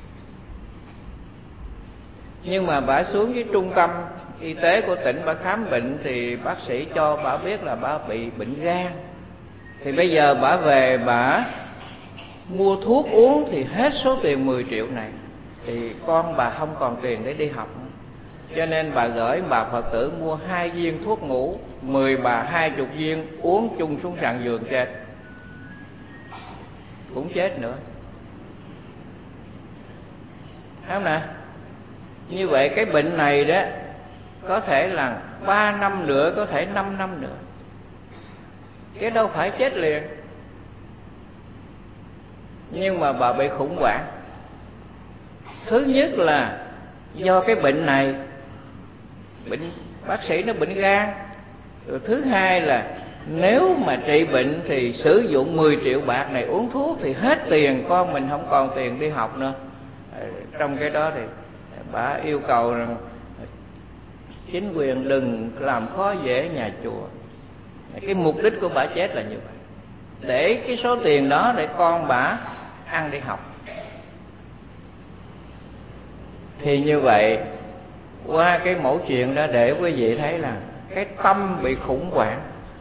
Nhưng mà bà xuống với trung tâm y tế của tỉnh, bà khám bệnh thì bác sĩ cho bà biết là bà bị bệnh gan. Thì bây giờ bà về bà mua thuốc uống thì hết số tiền mười triệu này, thì con bà không còn tiền để đi học. Cho nên bà gửi bà Phật tử mua hai viên thuốc ngủ, mười bà hai chục viên, uống chung xuống sàn giường chết, cũng chết nữa. Thấy không nè? Như vậy cái bệnh này đó có thể là ba năm nữa, có thể năm năm nữa, chứ đâu phải chết liền. Nhưng mà bà bị khủng hoảng. Thứ nhất là do cái bệnh này, bệnh bác sĩ nó bệnh gan. Rồi thứ hai là nếu mà trị bệnh thì sử dụng mười triệu bạc này uống thuốc thì hết tiền, con mình không còn tiền đi học nữa. Trong cái đó thì bà yêu cầu rằng chính quyền đừng làm khó dễ nhà chùa. Cái mục đích của bà chết là như vậy, để cái số tiền đó để con bà ăn đi học. Thì như vậy, qua cái mẫu chuyện đó để quý vị thấy là cái tâm bị khủng hoảng,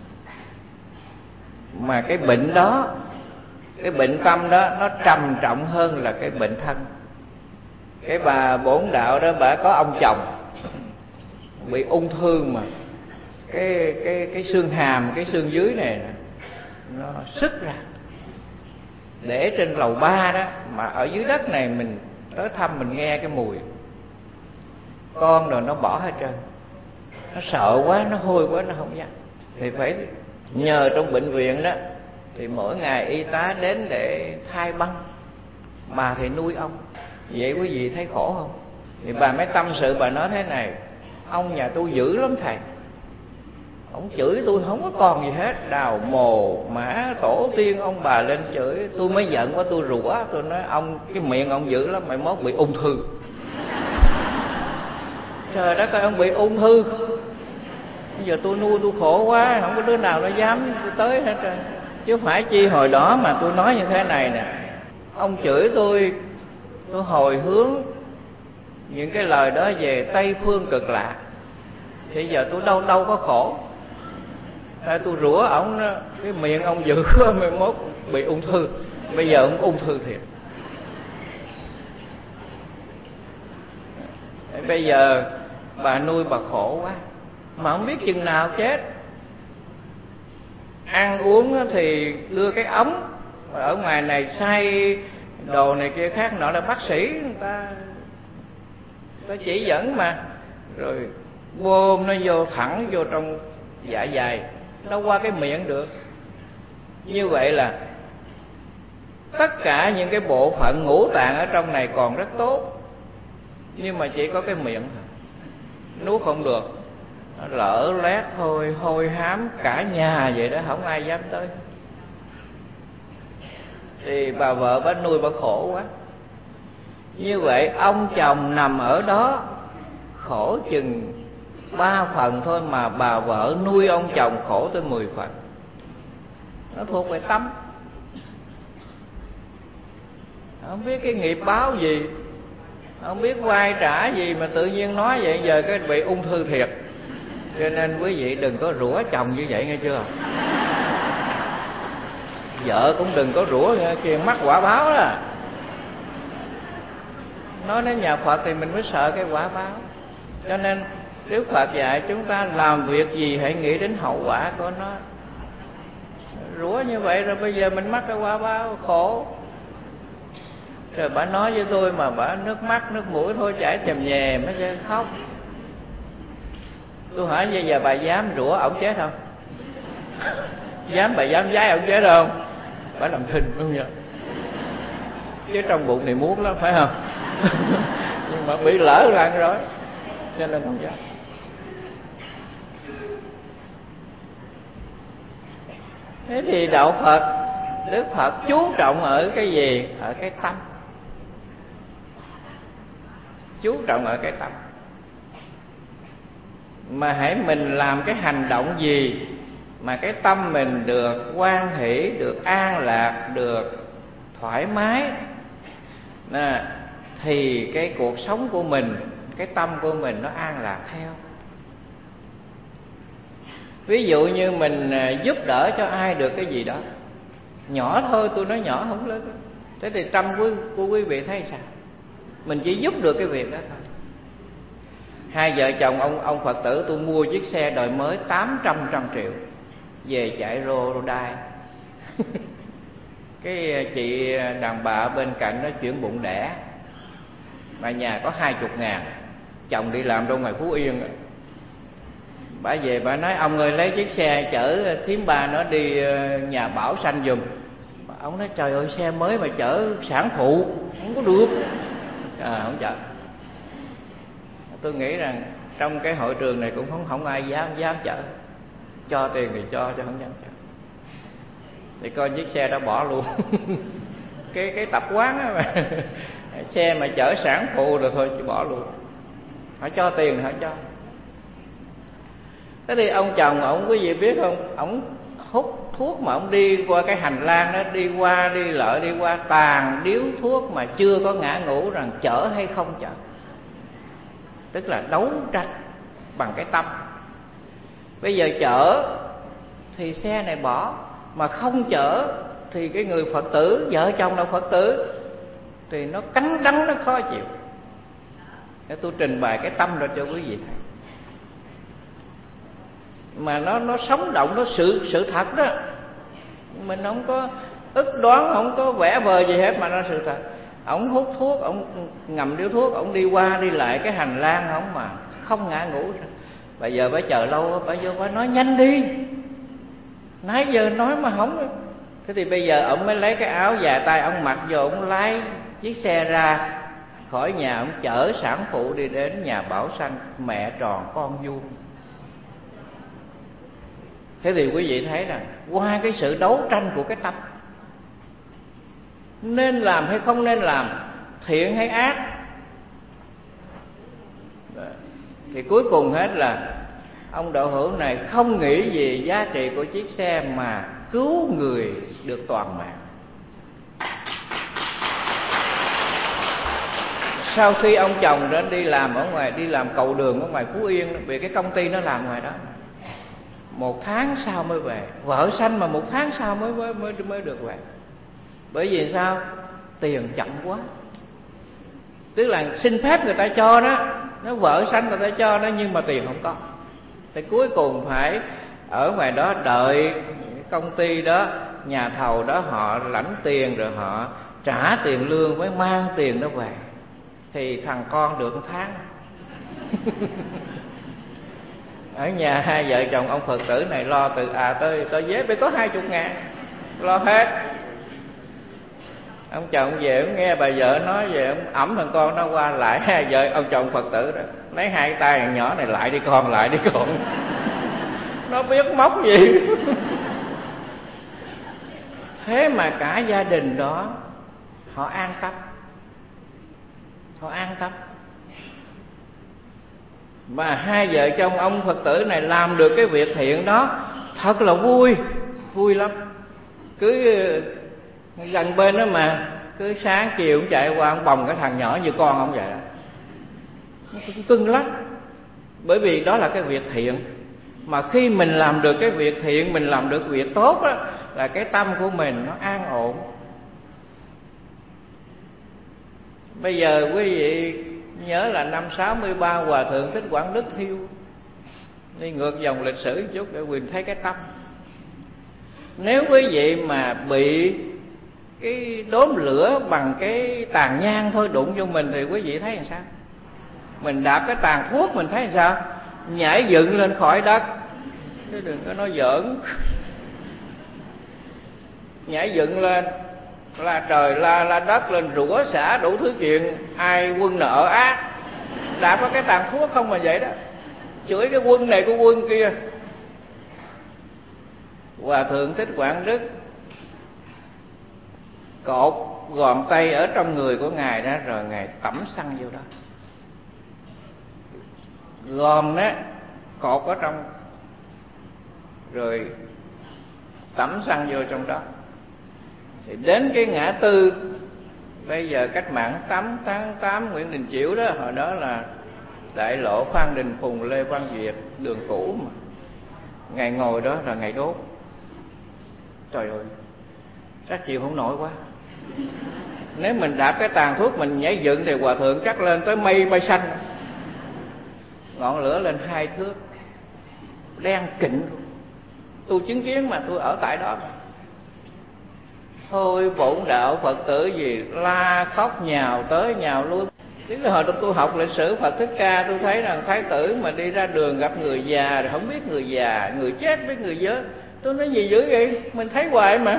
mà cái bệnh đó, cái bệnh tâm đó nó trầm trọng hơn là cái bệnh thân. Cái bà bổn đạo đó, bà có ông chồng bị ung thư, mà cái cái cái xương hàm, cái xương dưới này nó sứt ra, để trên lầu ba đó, mà ở dưới đất này mình tới thăm mình nghe cái mùi con rồi nó bỏ hết trơn. Nó sợ quá, nó hôi quá, nó không dám. Thì phải nhờ trong bệnh viện đó, thì mỗi ngày y tá đến để thay băng, bà thì nuôi ông. Vậy quý vị thấy khổ không? Thì bà mới tâm sự, bà nói thế này: ông nhà tôi dữ lắm thầy, ông chửi tôi không có còn gì hết, đào mồ mã tổ tiên ông bà lên chửi. Tôi mới giận quá, tôi rủa, tôi nói ông cái miệng ông dữ lắm, mày mốt bị ung thư. Trời đất ơi, ông bị ung thư, bây giờ tôi nuôi tôi khổ quá, không có đứa nào nó dám tới hết trơn. Chứ phải chi hồi đó mà tôi nói như thế này nè, ông chửi tôi, tôi hồi hướng những cái lời đó về Tây Phương Cực Lạc, thì giờ tôi đâu đâu có khổ. Tại tôi rủa ổng đó, cái miệng ông dữ quá, mai mốt bị ung thư. Bây giờ ông ung thư thiệt. Bây giờ bà nuôi bà khổ quá, mà không biết chừng nào chết. Ăn uống thì đưa cái ống, ở ngoài này xay đồ này kia khác nọ, là bác sĩ người ta người ta chỉ dẫn mà, rồi bơm nó vô thẳng vô trong dạ dày, đâu qua cái miệng được. Như vậy là tất cả những cái bộ phận ngũ tạng ở trong này còn rất tốt, nhưng mà chỉ có cái miệng thôi, nuốt không được, lỡ lét thôi, hôi hám cả nhà vậy đó, không ai dám tới. Thì bà vợ bà nuôi bà khổ quá. Như vậy ông chồng nằm ở đó khổ chừng ba phần thôi, mà bà vợ nuôi ông chồng khổ tới mười phần. Nó thuộc về tâm, không biết cái nghiệp báo gì, không biết vay trả gì mà tự nhiên nói vậy, giờ cái bị ung thư thiệt. Cho nên quý vị đừng có rủa chồng như vậy nghe chưa. Vợ cũng đừng có rủa kia mắc quả báo đó. Nói đến nhà Phật thì mình mới sợ cái quả báo. Cho nên Đức Phật dạy chúng ta làm việc gì hãy nghĩ đến hậu quả của nó. Rủa như vậy rồi bây giờ mình mắc cái quả báo khổ. Rồi bà nói với tôi mà bà nước mắt nước mũi thôi chảy chèm nhè mới sẽ khóc. Tôi hỏi bây giờ bà dám rủa ổng chết không? Dám bà dám giái ổng chết không? Bà làm thinh đúng không? Chứ trong bụng này muốn lắm phải không? Nhưng mà bị lỡ lần rồi cho nên không dám. Thế thì đạo Phật, Đức Phật chú trọng ở cái gì? Ở cái tâm. Chú trọng ở cái tâm. Mà hãy mình làm cái hành động gì mà cái tâm mình được hoan hỷ, được an lạc, được thoải mái nè, thì cái cuộc sống của mình, cái tâm của mình nó an lạc theo. Ví dụ như mình giúp đỡ cho ai được cái gì đó, nhỏ thôi, tôi nói nhỏ không lớn. Thế thì tâm của, của quý vị thấy sao? Mình chỉ giúp được cái việc đó thôi. Hai vợ chồng ông ông Phật tử tôi mua chiếc xe đời mới tám trăm trăm triệu về chạy rô đai. Cái chị đàn bà bên cạnh nó chuyển bụng đẻ, mà nhà có hai chục ngàn, chồng đi làm đâu ngoài Phú Yên. Bà về bà nói ông ơi lấy chiếc xe chở thím ba nó đi nhà Bảo Sanh giùm. Ông nói trời ơi xe mới mà chở sản phụ không có được. À, không chở. Tôi nghĩ rằng trong cái hội trường này cũng không không ai dám dám chở. Cho tiền thì cho chứ không dám chở. Thì coi chiếc xe đó bỏ luôn. cái cái tập quán á mà. Xe mà chở sản phụ rồi thôi chứ bỏ luôn. Họ cho tiền thì họ cho. Thế thì ông chồng ổng quý vị biết không, ổng hút thuốc mà ổng đi qua cái hành lang đó, đi qua đi lợi đi qua tàn điếu thuốc mà chưa có ngã ngũ rằng chở hay không chở. Tức là đấu tranh bằng cái tâm. Bây giờ chở thì xe này bỏ, mà không chở thì cái người Phật tử, vợ chồng là Phật tử thì nó cắn đắng, nó khó chịu. Để tôi trình bày cái tâm ra cho quý vị thấy. Mà nó nó sống động, nó sự sự thật đó. Mình không có ức đoán, không có vẽ vời gì hết mà nó sự thật. Ổng hút thuốc, ổng ngậm điếu thuốc, ổng đi qua đi lại cái hành lang ổng mà không ngã ngủ. Bây giờ phải chờ lâu, phải vô phải nói nhanh đi. Nãy giờ nói mà không. Thế thì bây giờ ổng mới lấy cái áo dài tay ổng mặc vô, ổng lái chiếc xe ra khỏi nhà, ổng chở sản phụ đi đến nhà Bảo Sanh, mẹ tròn con vuông. Thế thì quý vị thấy rằng qua cái sự đấu tranh của cái tâm, nên làm hay không nên làm, thiện hay ác, thì cuối cùng hết là ông đạo hữu này không nghĩ gì giá trị của chiếc xe mà cứu người được toàn mạng. Sau khi ông chồng đã đi làm ở ngoài, đi làm cầu đường ở ngoài Phú Yên, vì cái công ty nó làm ngoài đó, một tháng sau mới về. Vợ sanh mà một tháng sau mới mới mới, mới được về. Bởi vì sao? Tiền chậm quá. Tức là xin phép người ta cho đó, nó vợ sanh người ta cho đó, nhưng mà tiền không có. Thì cuối cùng phải ở ngoài đó đợi công ty đó, nhà thầu đó họ lãnh tiền rồi họ trả tiền lương mới mang tiền đó về. Thì thằng con được một tháng. Ở nhà hai vợ chồng ông Phật tử này lo từ à tới tới dế phải có hai chục ngàn, lo hết. Ông chồng về ông nghe bà vợ nói về, ông ẩm thằng con nó qua lại. Hai vợ ông chồng Phật tử đó lấy hai cái tay thằng nhỏ này lại đi con, lại đi con. Nó biết móc gì. Thế mà cả gia đình đó họ an tâm, họ an tâm. Mà hai vợ chồng ông Phật tử này làm được cái việc thiện đó thật là vui, vui lắm. Cứ gần bên đó mà cứ sáng chiều cũng chạy qua, ông bồng cái thằng nhỏ như con ông vậy đó. Nó cưng lắm. Bởi vì đó là cái việc thiện. Mà khi mình làm được cái việc thiện, mình làm được việc tốt đó, là cái tâm của mình nó an ổn. Bây giờ quý vị nhớ là năm sáu mươi ba Hòa Thượng Thích Quảng Đức thiêu. Đi ngược dòng lịch sử chút để Quyền thấy cái tâm. Nếu quý vị mà bị cái đốm lửa bằng cái tàn nhang thôi đụng vô mình thì quý vị thấy làm sao? Mình đạp cái tàn thuốc mình thấy làm sao? Nhảy dựng lên khỏi đất. Chứ đừng có nói giỡn. Nhảy dựng lên la trời la la đất lên, rủa xả đủ thứ chuyện, ai quân nợ ác, đạp có cái tàn thuốc không mà vậy đó, chửi cái quân này cái quân kia. Hòa Thượng Thích Quảng Đức cột gòn tay ở trong người của ngài đó, rồi ngài tẩm xăng vô đó, gòn đó cột ở trong, rồi tẩm xăng vô trong đó. Thì đến cái ngã tư, bây giờ cách mạng tám tháng tám Nguyễn Đình Chiểu đó, hồi đó là đại lộ Phan Đình Phùng Lê Văn Duyệt, đường cũ mà. Ngài ngồi đó rồi ngài đốt. Trời ơi, chắc chịu không nổi quá. Nếu mình đạp cái tàn thuốc mình nhảy dựng thì Hòa Thượng chắc lên tới mây mây xanh. Ngọn lửa lên hai thước, đen kịnh. Tôi chứng kiến mà, tôi ở tại đó mà. Thôi bổn đạo Phật tử gì la khóc nhào tới nhào lui. Tức là hồi tôi học lịch sử Phật Thích Ca, tôi thấy rằng thái tử mà đi ra đường gặp người già rồi không biết người già, người chết với người dớ. Tôi nói gì dữ vậy? Mình thấy hoài mà.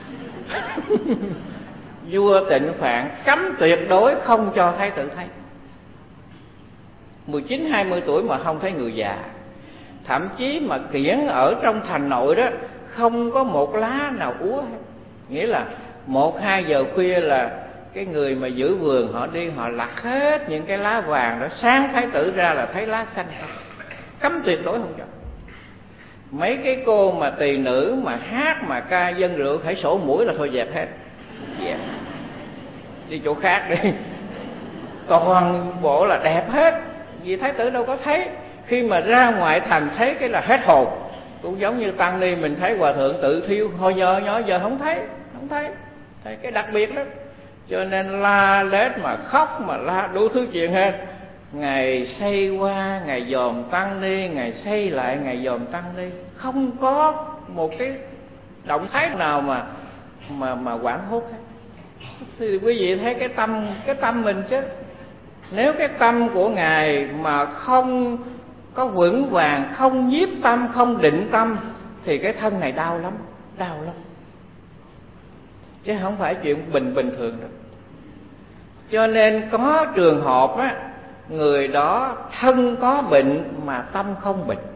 Vua Tịnh Phạn cấm tuyệt đối không cho thái tử thấy. mười chín hai mươi tuổi mà không thấy người già. Thậm chí mà kiển ở trong thành nội đó không có một lá nào úa hết. Nghĩa là một hai giờ khuya là cái người mà giữ vườn họ đi họ lặt hết những cái lá vàng đó, sáng thái tử ra là thấy lá xanh không. Cấm tuyệt đối không cho. Mấy cái cô mà tỳ nữ mà hát mà ca dân rượu hãy sổ mũi là thôi dẹp hết, dẹp đi chỗ khác đi. Toàn bộ là đẹp hết, vì thái tử đâu có thấy. Khi mà ra ngoại thành thấy cái là hết hồn. Cũng giống như tăng ni mình thấy Hòa Thượng tự thiêu, hồi nhỏ nhỏ giờ không thấy, không thấy, thấy cái đặc biệt đó. Cho nên la lết mà khóc mà la đủ thứ chuyện hết. Ngài xây qua, Ngài dòm tăng ni, Ngài xây lại, Ngài dòm tăng ni, không có một cái động thái nào mà mà mà hoảng hốt hết. Thì quý vị thấy cái tâm cái tâm mình chứ. Nếu cái tâm của Ngài mà không có vững vàng, không nhiếp tâm, không định tâm thì cái thân này đau lắm, đau lắm. Chứ không phải chuyện bình bình thường được. Cho nên có trường hợp á, người đó thân có bệnh mà tâm không bệnh.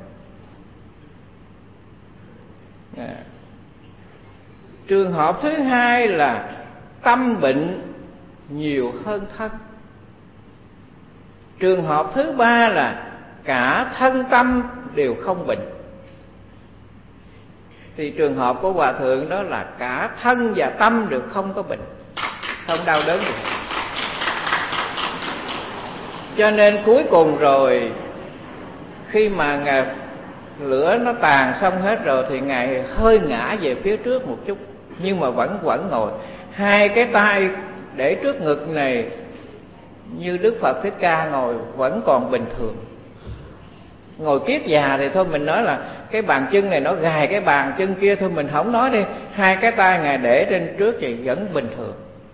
À. Trường hợp thứ hai là tâm bệnh nhiều hơn thân. Trường hợp thứ ba là cả thân tâm đều không bệnh. Thì trường hợp của Hòa Thượng đó là cả thân và tâm đều không có bệnh, không đau đớn được. Cho nên cuối cùng rồi, khi mà Ngài lửa nó tàn xong hết rồi thì Ngài hơi ngã về phía trước một chút, nhưng mà vẫn vẫn ngồi. Hai cái tay để trước ngực này như Đức Phật Thích Ca ngồi vẫn còn bình thường. Ngồi kiết già thì thôi mình nói là cái bàn chân này nó gài cái bàn chân kia thôi mình không nói đi. Hai cái tay Ngài để trên trước thì vẫn bình thường,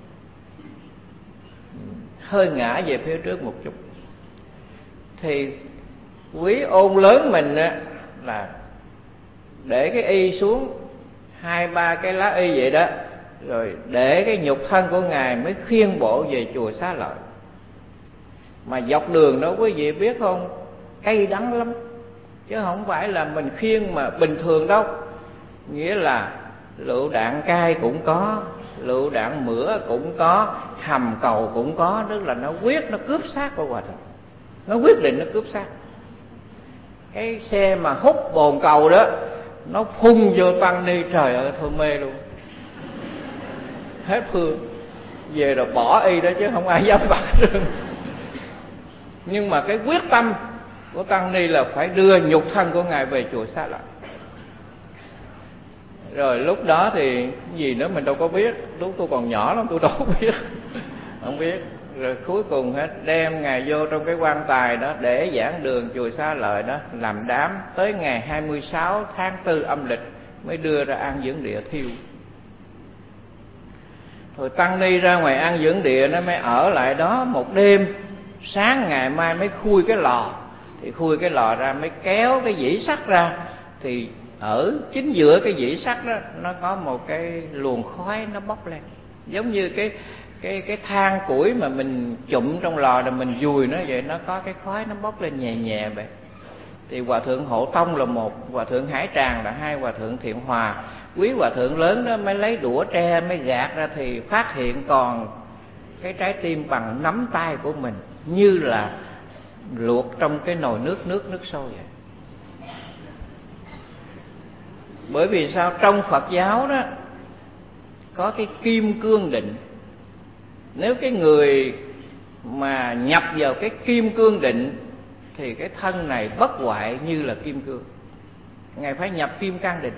hơi ngã về phía trước một chút. Thì quý ôn lớn mình á, là để cái y xuống hai ba cái lá y vậy đó, rồi để cái nhục thân của Ngài mới khiêng bộ về chùa Xá Lợi. Mà dọc đường đó quý vị biết không, cay đắng lắm, chứ không phải là mình khiêng mà bình thường đâu. Nghĩa là lựu đạn cay cũng có, lựu đạn mửa cũng có, hầm cầu cũng có. Tức là nó quyết nó cướp xác của Hòa Thượng, nó quyết định nó cướp xác. Cái xe mà hút bồn cầu đó nó phun vô tăng ni, trời ơi thôi mê luôn, hết phương. Về rồi bỏ y đó chứ không ai dám bắt được. Nhưng mà cái quyết tâm của tăng ni là phải đưa nhục thân của Ngài về chùa Xá Lợi. Rồi lúc đó thì gì nữa mình đâu có biết, lúc tôi còn nhỏ lắm tôi đâu có biết, không biết. Rồi cuối cùng hết đem Ngài vô trong cái quan tài đó để giảng đường chùa Xá Lợi đó, làm đám tới ngày hai mươi sáu tháng tư âm lịch mới đưa ra an dưỡng địa thiêu. Rồi tăng ni ra ngoài an dưỡng địa nó mới ở lại đó một đêm, sáng ngày mai mới khui cái lò. Thì khui cái lò ra mới kéo cái dĩ sắt ra, thì ở chính giữa cái dĩ sắt đó nó có một cái luồng khói nó bốc lên, giống như cái cái cái than củi mà mình chụm trong lò rồi mình dùi nó vậy, nó có cái khói nó bốc lên nhẹ nhẹ vậy. Thì hòa thượng Hộ Tông là một, hòa thượng Hải Tràng là hai, hòa thượng Thiện Hòa, quý hòa thượng lớn đó mới lấy đũa tre mới gạt ra, thì phát hiện còn cái trái tim bằng nắm tay của mình, như là luộc trong cái nồi nước nước nước sôi vậy. Bởi vì sao? Trong Phật giáo đó có cái kim cương định. Nếu cái người mà nhập vào cái kim cương định thì cái thân này bất hoại như là kim cương. Ngài phải nhập kim cang định.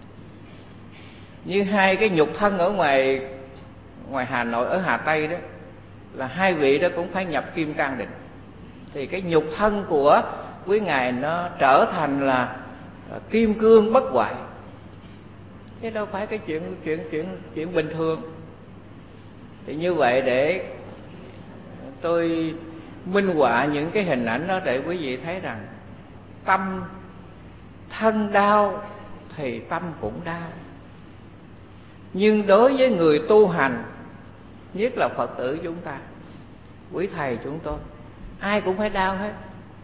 Như hai cái nhục thân ở ngoài ngoài Hà Nội, ở Hà Tây đó, là hai vị đó cũng phải nhập kim cang định. Thì cái nhục thân của quý Ngài nó trở thành là kim cương bất hoại, chứ đâu phải cái chuyện chuyện chuyện chuyện bình thường. Thì như vậy để tôi minh họa những cái hình ảnh đó để quý vị thấy rằng tâm thân đau thì tâm cũng đau. Nhưng đối với người tu hành, nhất là Phật tử chúng ta, quý thầy chúng tôi, ai cũng phải đau hết.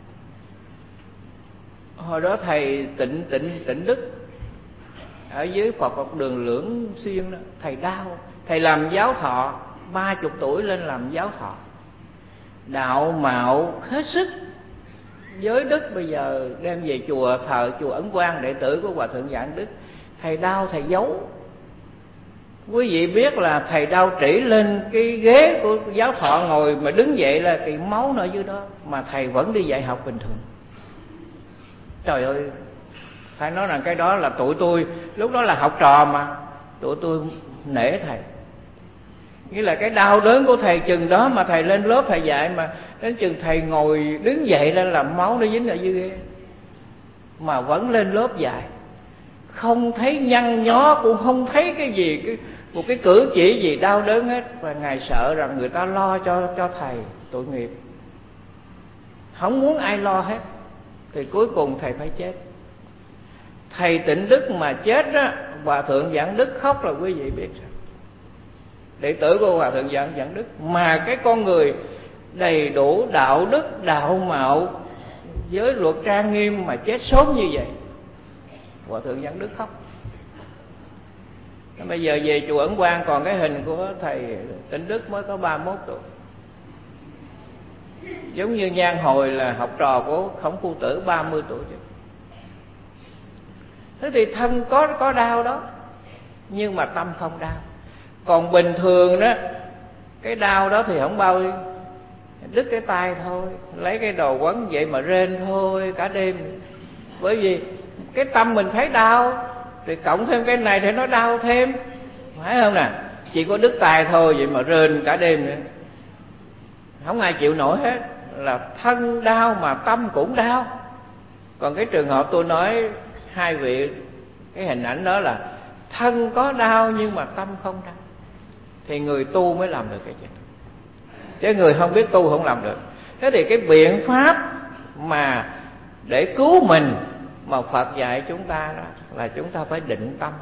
Hồi đó thầy Tịnh Tịnh Tịnh Đức ở dưới Phật học đường Lưỡng Xuyên đó, thầy đau. Thầy làm giáo thọ, ba chục tuổi lên làm giáo thọ, đạo mạo hết sức. Giới đức bây giờ đem về chùa thờ, chùa Ấn Quang, đệ tử của Hòa thượng Giảng Đức. Thầy đau thầy giấu. Quý vị biết là thầy đau trĩ lên cái ghế của giáo thọ ngồi, mà đứng dậy là cái máu nó dưới đó, mà thầy vẫn đi dạy học bình thường. Trời ơi, phải nói rằng cái đó là tụi tôi lúc đó là học trò mà tụi tôi nể thầy. Nghĩa là cái đau đớn của thầy chừng đó mà thầy lên lớp thầy dạy, mà đến chừng thầy ngồi đứng dậy lên làm máu nó dính ở dưới ghế, mà vẫn lên lớp dạy, không thấy nhăn nhó, cũng không thấy cái gì, cái, một cái cử chỉ gì đau đớn hết. Và Ngài sợ rằng người ta lo cho cho thầy tội nghiệp, không muốn ai lo hết. Thì cuối cùng thầy phải chết. Thầy Tịnh Đức mà chết á, Hòa thượng Giảng Đức khóc là quý vị biết sao. Đệ tử của Hòa thượng Giảng Giảng Đức, mà cái con người đầy đủ đạo đức, đạo mạo, giới luật trang nghiêm mà chết sớm như vậy, Hòa thượng Giảng Đức khóc. Bây giờ về chùa Ấn Quang còn cái hình của thầy Tịnh Đức mới có ba mươi mốt tuổi, giống như Nhan Hồi là học trò của Khổng Phu Tử ba mươi tuổi chứ. Thế thì thân có có đau đó, nhưng mà tâm không đau. Còn bình thường đó, cái đau đó thì không bao, đứt cái tay thôi, lấy cái đồ quấn vậy mà rên thôi cả đêm. Bởi vì cái tâm mình thấy đau, thì cộng thêm cái này thì nó đau thêm, phải không nè? Chỉ có đứt tay thôi vậy mà rên cả đêm nữa, không ai chịu nổi hết. Là thân đau mà tâm cũng đau. Còn cái trường hợp tôi nói hai vị, cái hình ảnh đó là thân có đau nhưng mà tâm không đau, thì người tu mới làm được cái chuyện đó. Chứ người không biết tu không làm được. Thế thì cái biện pháp mà để cứu mình mà Phật dạy chúng ta đó là chúng ta phải định tâm.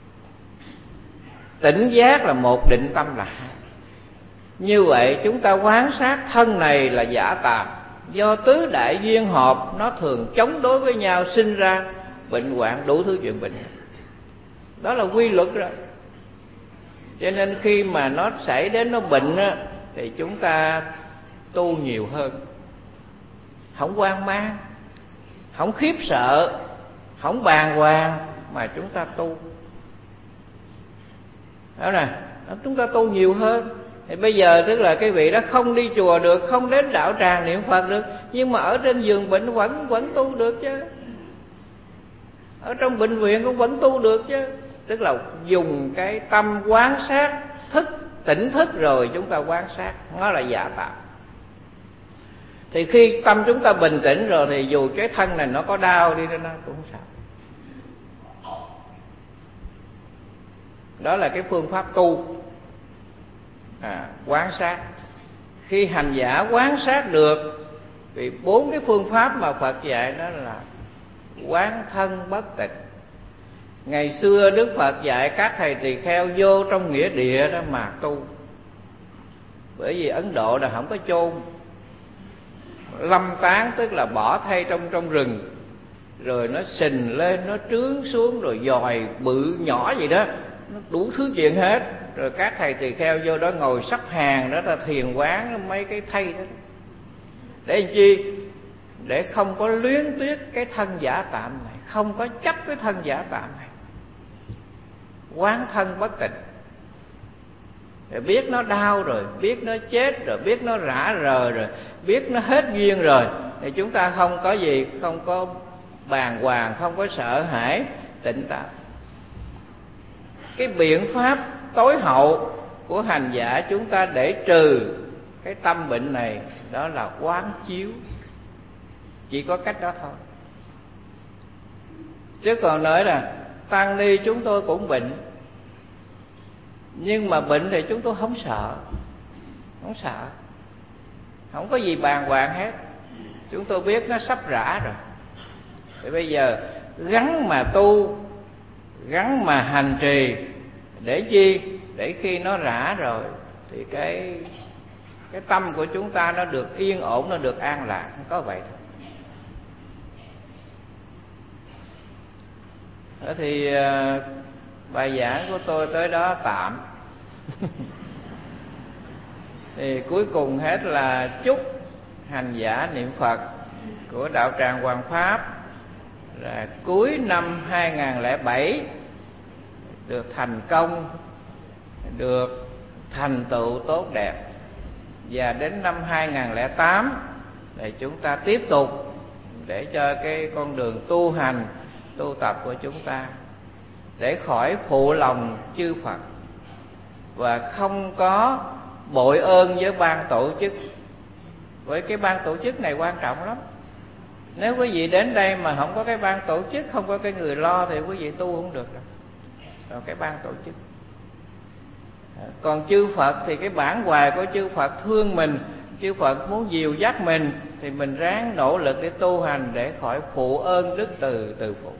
Tỉnh giác là một, định tâm là hai. Như vậy chúng ta quan sát thân này là giả tạm, do tứ đại duyên hợp nó thường chống đối với nhau, sinh ra bệnh hoạn, đủ thứ chuyện bệnh. Đó là quy luật rồi. Cho nên khi mà nó xảy đến nó bệnh á, thì chúng ta tu nhiều hơn, không hoang mang, không khiếp sợ, không bàng hoàng, mà chúng ta tu. Đó nè, chúng ta tu nhiều hơn. Thì bây giờ tức là cái vị đó không đi chùa được, không đến đạo tràng niệm Phật được, nhưng mà ở trên giường bệnh vẫn vẫn tu được chứ, ở trong bệnh viện cũng vẫn tu được chứ. tức là dùng cái tâm quán sát, thức tỉnh thức rồi chúng ta quán sát, nó là giả tạm. Thì khi tâm chúng ta bình tĩnh rồi thì dù cái thân này nó có đau đi nó cũng không sao. Đó là cái phương pháp tu, à, quán sát. Khi hành giả quán sát được, vì bốn cái phương pháp mà Phật dạy đó là quán thân bất tịnh. Ngày xưa Đức Phật dạy các thầy tỳ kheo vô trong nghĩa địa đó mà tu. Bởi vì Ấn Độ là không có chôn, lâm tán tức là bỏ thay trong trong rừng, rồi nó sình lên, nó trướng xuống, rồi dòi bự nhỏ gì đó, nó đủ thứ chuyện hết. Rồi các thầy tỳ kheo vô đó ngồi sắp hàng đó là thiền quán mấy cái thay đó. Để làm chi? Để không có luyến tiếc cái thân giả tạm này, không có chấp cái thân giả tạm này. Quán thân bất tịnh, rồi biết nó đau rồi, biết nó chết rồi, biết nó rã rời rồi, biết nó hết duyên rồi, thì chúng ta không có gì, không có bàng hoàng, không có sợ hãi, tịnh táo. Cái biện pháp tối hậu của hành giả chúng ta để trừ cái tâm bệnh này đó là quán chiếu. Chỉ có cách đó thôi. Chứ còn nói là tăng ni chúng tôi cũng bệnh, nhưng mà bệnh thì chúng tôi không sợ, không sợ, không có gì bàng hoàng hết. Chúng tôi biết nó sắp rã rồi, thì bây giờ gắng mà tu, gắng mà hành trì. Để chi? Để khi nó rã rồi thì cái cái tâm của chúng ta nó được yên ổn, nó được an lạc, không có vậy thôi. Đó thì bài giảng của tôi tới đó tạm. Thì cuối cùng hết là chúc hành giả niệm Phật của đạo tràng Hoàng Pháp là cuối năm hai nghìn không trăm lẻ bảy được thành công, được thành tựu tốt đẹp, và đến năm hai nghìn không trăm lẻ tám để chúng ta tiếp tục để cho cái con đường tu hành, tu tập của chúng ta để khỏi phụ lòng chư Phật và không có bội ơn với ban tổ chức. Với cái ban tổ chức này quan trọng lắm. Nếu quý vị đến đây mà không có cái ban tổ chức, không có cái người lo thì quý vị tu không được đâu. Rồi cái ban tổ chức. Còn chư Phật thì cái bản hoài của chư Phật thương mình, chư Phật muốn dìu dắt mình, thì mình ráng nỗ lực để tu hành để khỏi phụ ơn đức từ từ phụ.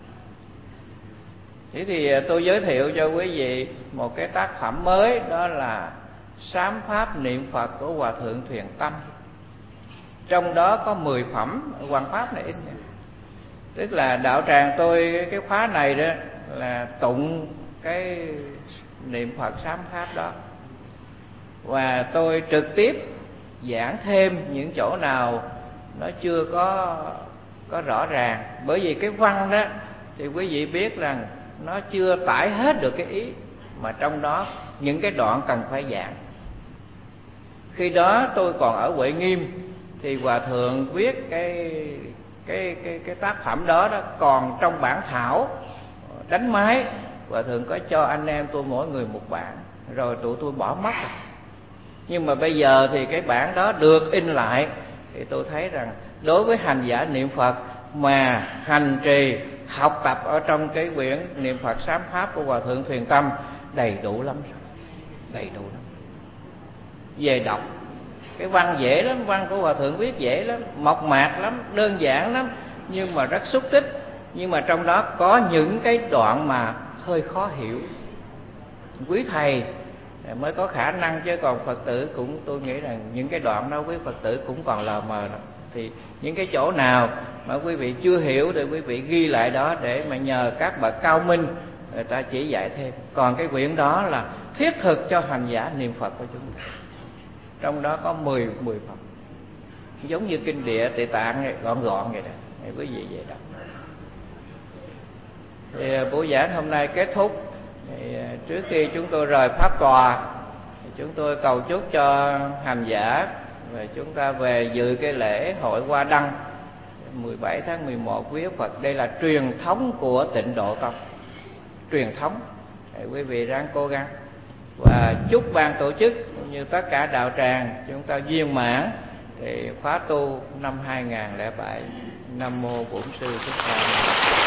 Thế thì tôi giới thiệu cho quý vị một cái tác phẩm mới, đó là Sám Pháp Niệm Phật của Hòa Thượng Thiền Tâm. Trong đó có mười phẩm, Hoàng Pháp này ít nhỉ. Tức là đạo tràng tôi cái khóa này đó là tụng cái niệm Phật Sám Pháp đó, và tôi trực tiếp giảng thêm những chỗ nào nó chưa có có rõ ràng. Bởi vì cái văn đó thì quý vị biết rằng nó chưa tải hết được cái ý, mà trong đó những cái đoạn cần phải giảng. Khi đó tôi còn ở Huệ Nghiêm thì Hòa Thượng viết cái cái cái cái tác phẩm đó đó còn trong bản thảo đánh máy. Hòa Thượng có cho anh em tôi mỗi người một bản, rồi tụi tôi bỏ mất rồi. Nhưng mà bây giờ thì cái bản đó được in lại, thì tôi thấy rằng đối với hành giả niệm Phật mà hành trì học tập ở trong cái quyển Niệm Phật Sám Pháp của Hòa Thượng Thiền Tâm đầy đủ lắm, đầy đủ lắm. Về đọc cái văn dễ lắm, văn của Hòa Thượng viết dễ lắm, mộc mạc lắm, đơn giản lắm, nhưng mà rất xúc tích. Nhưng mà trong đó có những cái đoạn mà hơi khó hiểu, quý thầy mới có khả năng, chứ còn Phật tử cũng, tôi nghĩ rằng những cái đoạn đó quý Phật tử cũng còn lờ mờ đó. Thì những cái chỗ nào mà quý vị chưa hiểu thì quý vị ghi lại đó để mà nhờ các bậc cao minh người ta chỉ dạy thêm. Còn cái quyển đó là thiết thực cho hành giả niệm Phật của chúng ta. Trong đó có mười phẩm, giống như kinh địa Địa Tạng này, gọn gọn vậy đó, để quý vị về đọc. Thì buổi giảng hôm nay kết thúc. Thì trước khi chúng tôi rời pháp tòa thì chúng tôi cầu chúc cho hành giả và chúng ta về dự cái lễ hội Hoa Đăng mười bảy tháng mười một quý Phật. Đây là truyền thống của Tịnh Độ Tông. truyền thống. Để quý vị ráng cố gắng, và chúc ban tổ chức cũng như tất cả đạo tràng chúng ta viên mãn thì khóa tu năm hai nghìn không trăm lẻ bảy. Nam mô Bổn Sư Thích Ca Mâu Ni.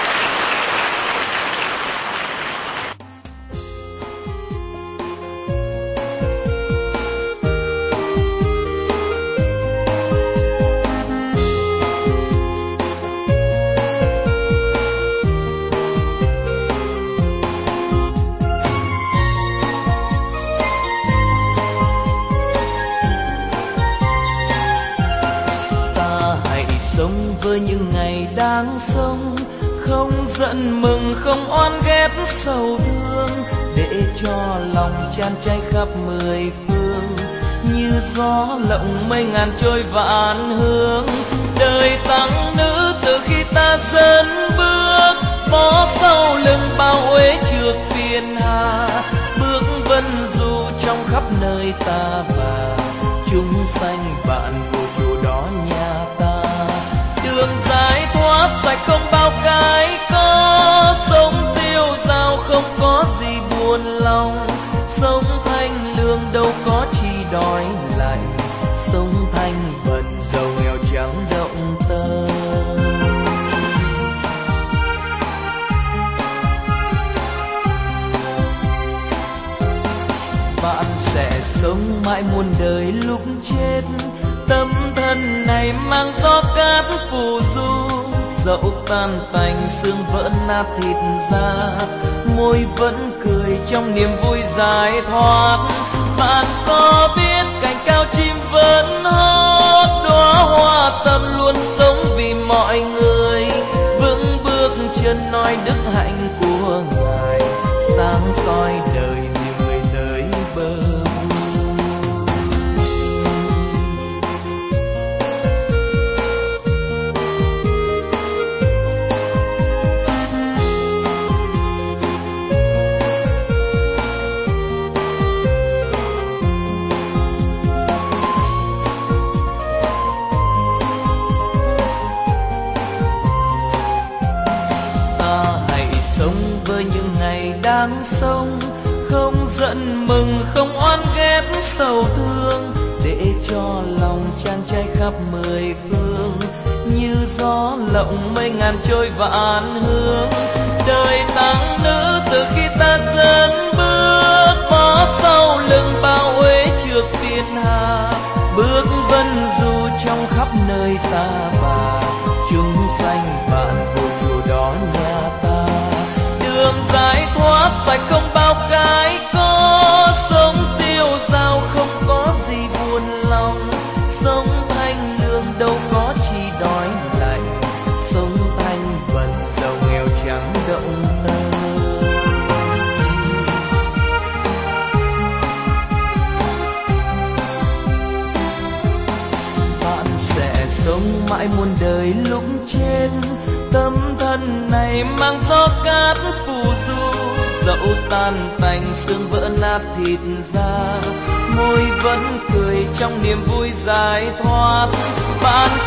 Với những ngày đang sống, không giận mừng, không oán ghét sầu thương, để cho lòng chan cháy khắp mười phương, như gió lộng mây ngàn trôi vạn hướng. Đời tăng nữ từ khi ta dẫn bước, bỏ sau lưng bao uế trượt phiền hà, bước vân du trong khắp nơi ta bà, chúng sanh bạn của chùa đó nhà ta. Đường giải thoát sạch không bao cái có, sống tiêu dao không có gì buồn lòng, sống thanh lương đâu có chi đói lạnh, sống thanh bần giàu nghèo chẳng động tâm. Bạn sẽ sống mãi muôn đời lúc chết, tâm thân này mang gió cát phù du, dẫu tan tành xương vỡ nát thịt da, môi vẫn cười trong niềm vui giải thoát. Bạn có biết cành cao chim vẫn hót, đóa hoa tâm luôn sống vì mọi người, vững bước chân nói đức hạnh của Ngài, sáng soi đời nhiều người tới bờ. Đang sống, không giận mừng, không oán ghét sầu thương, để cho lòng chan cháy khắp mười phương, như gió lộng mây ngàn trôi vạn hướng. Đời tăng nữ từ khi ta dẫn bước, bỏ sau lưng bao uế trượt phiền hà, bước vân du trong khắp nơi ta bà, chúng sanh bạn của chùa đó nhà ta. Đường giải thoát sạch không bao cái có, sống tiêu dao không có gì buồn lòng, sống thanh lương đâu có chi đói lạnh, sống thanh bần giàu nghèo chẳng động tâm. Bạn sẽ sống mãi muôn đời lúc chết, tâm thân này mang gió cát phù du, dẫu tan tành xương vỡ nát thịt da, môi vẫn cười trong niềm vui giải thoát. Bạn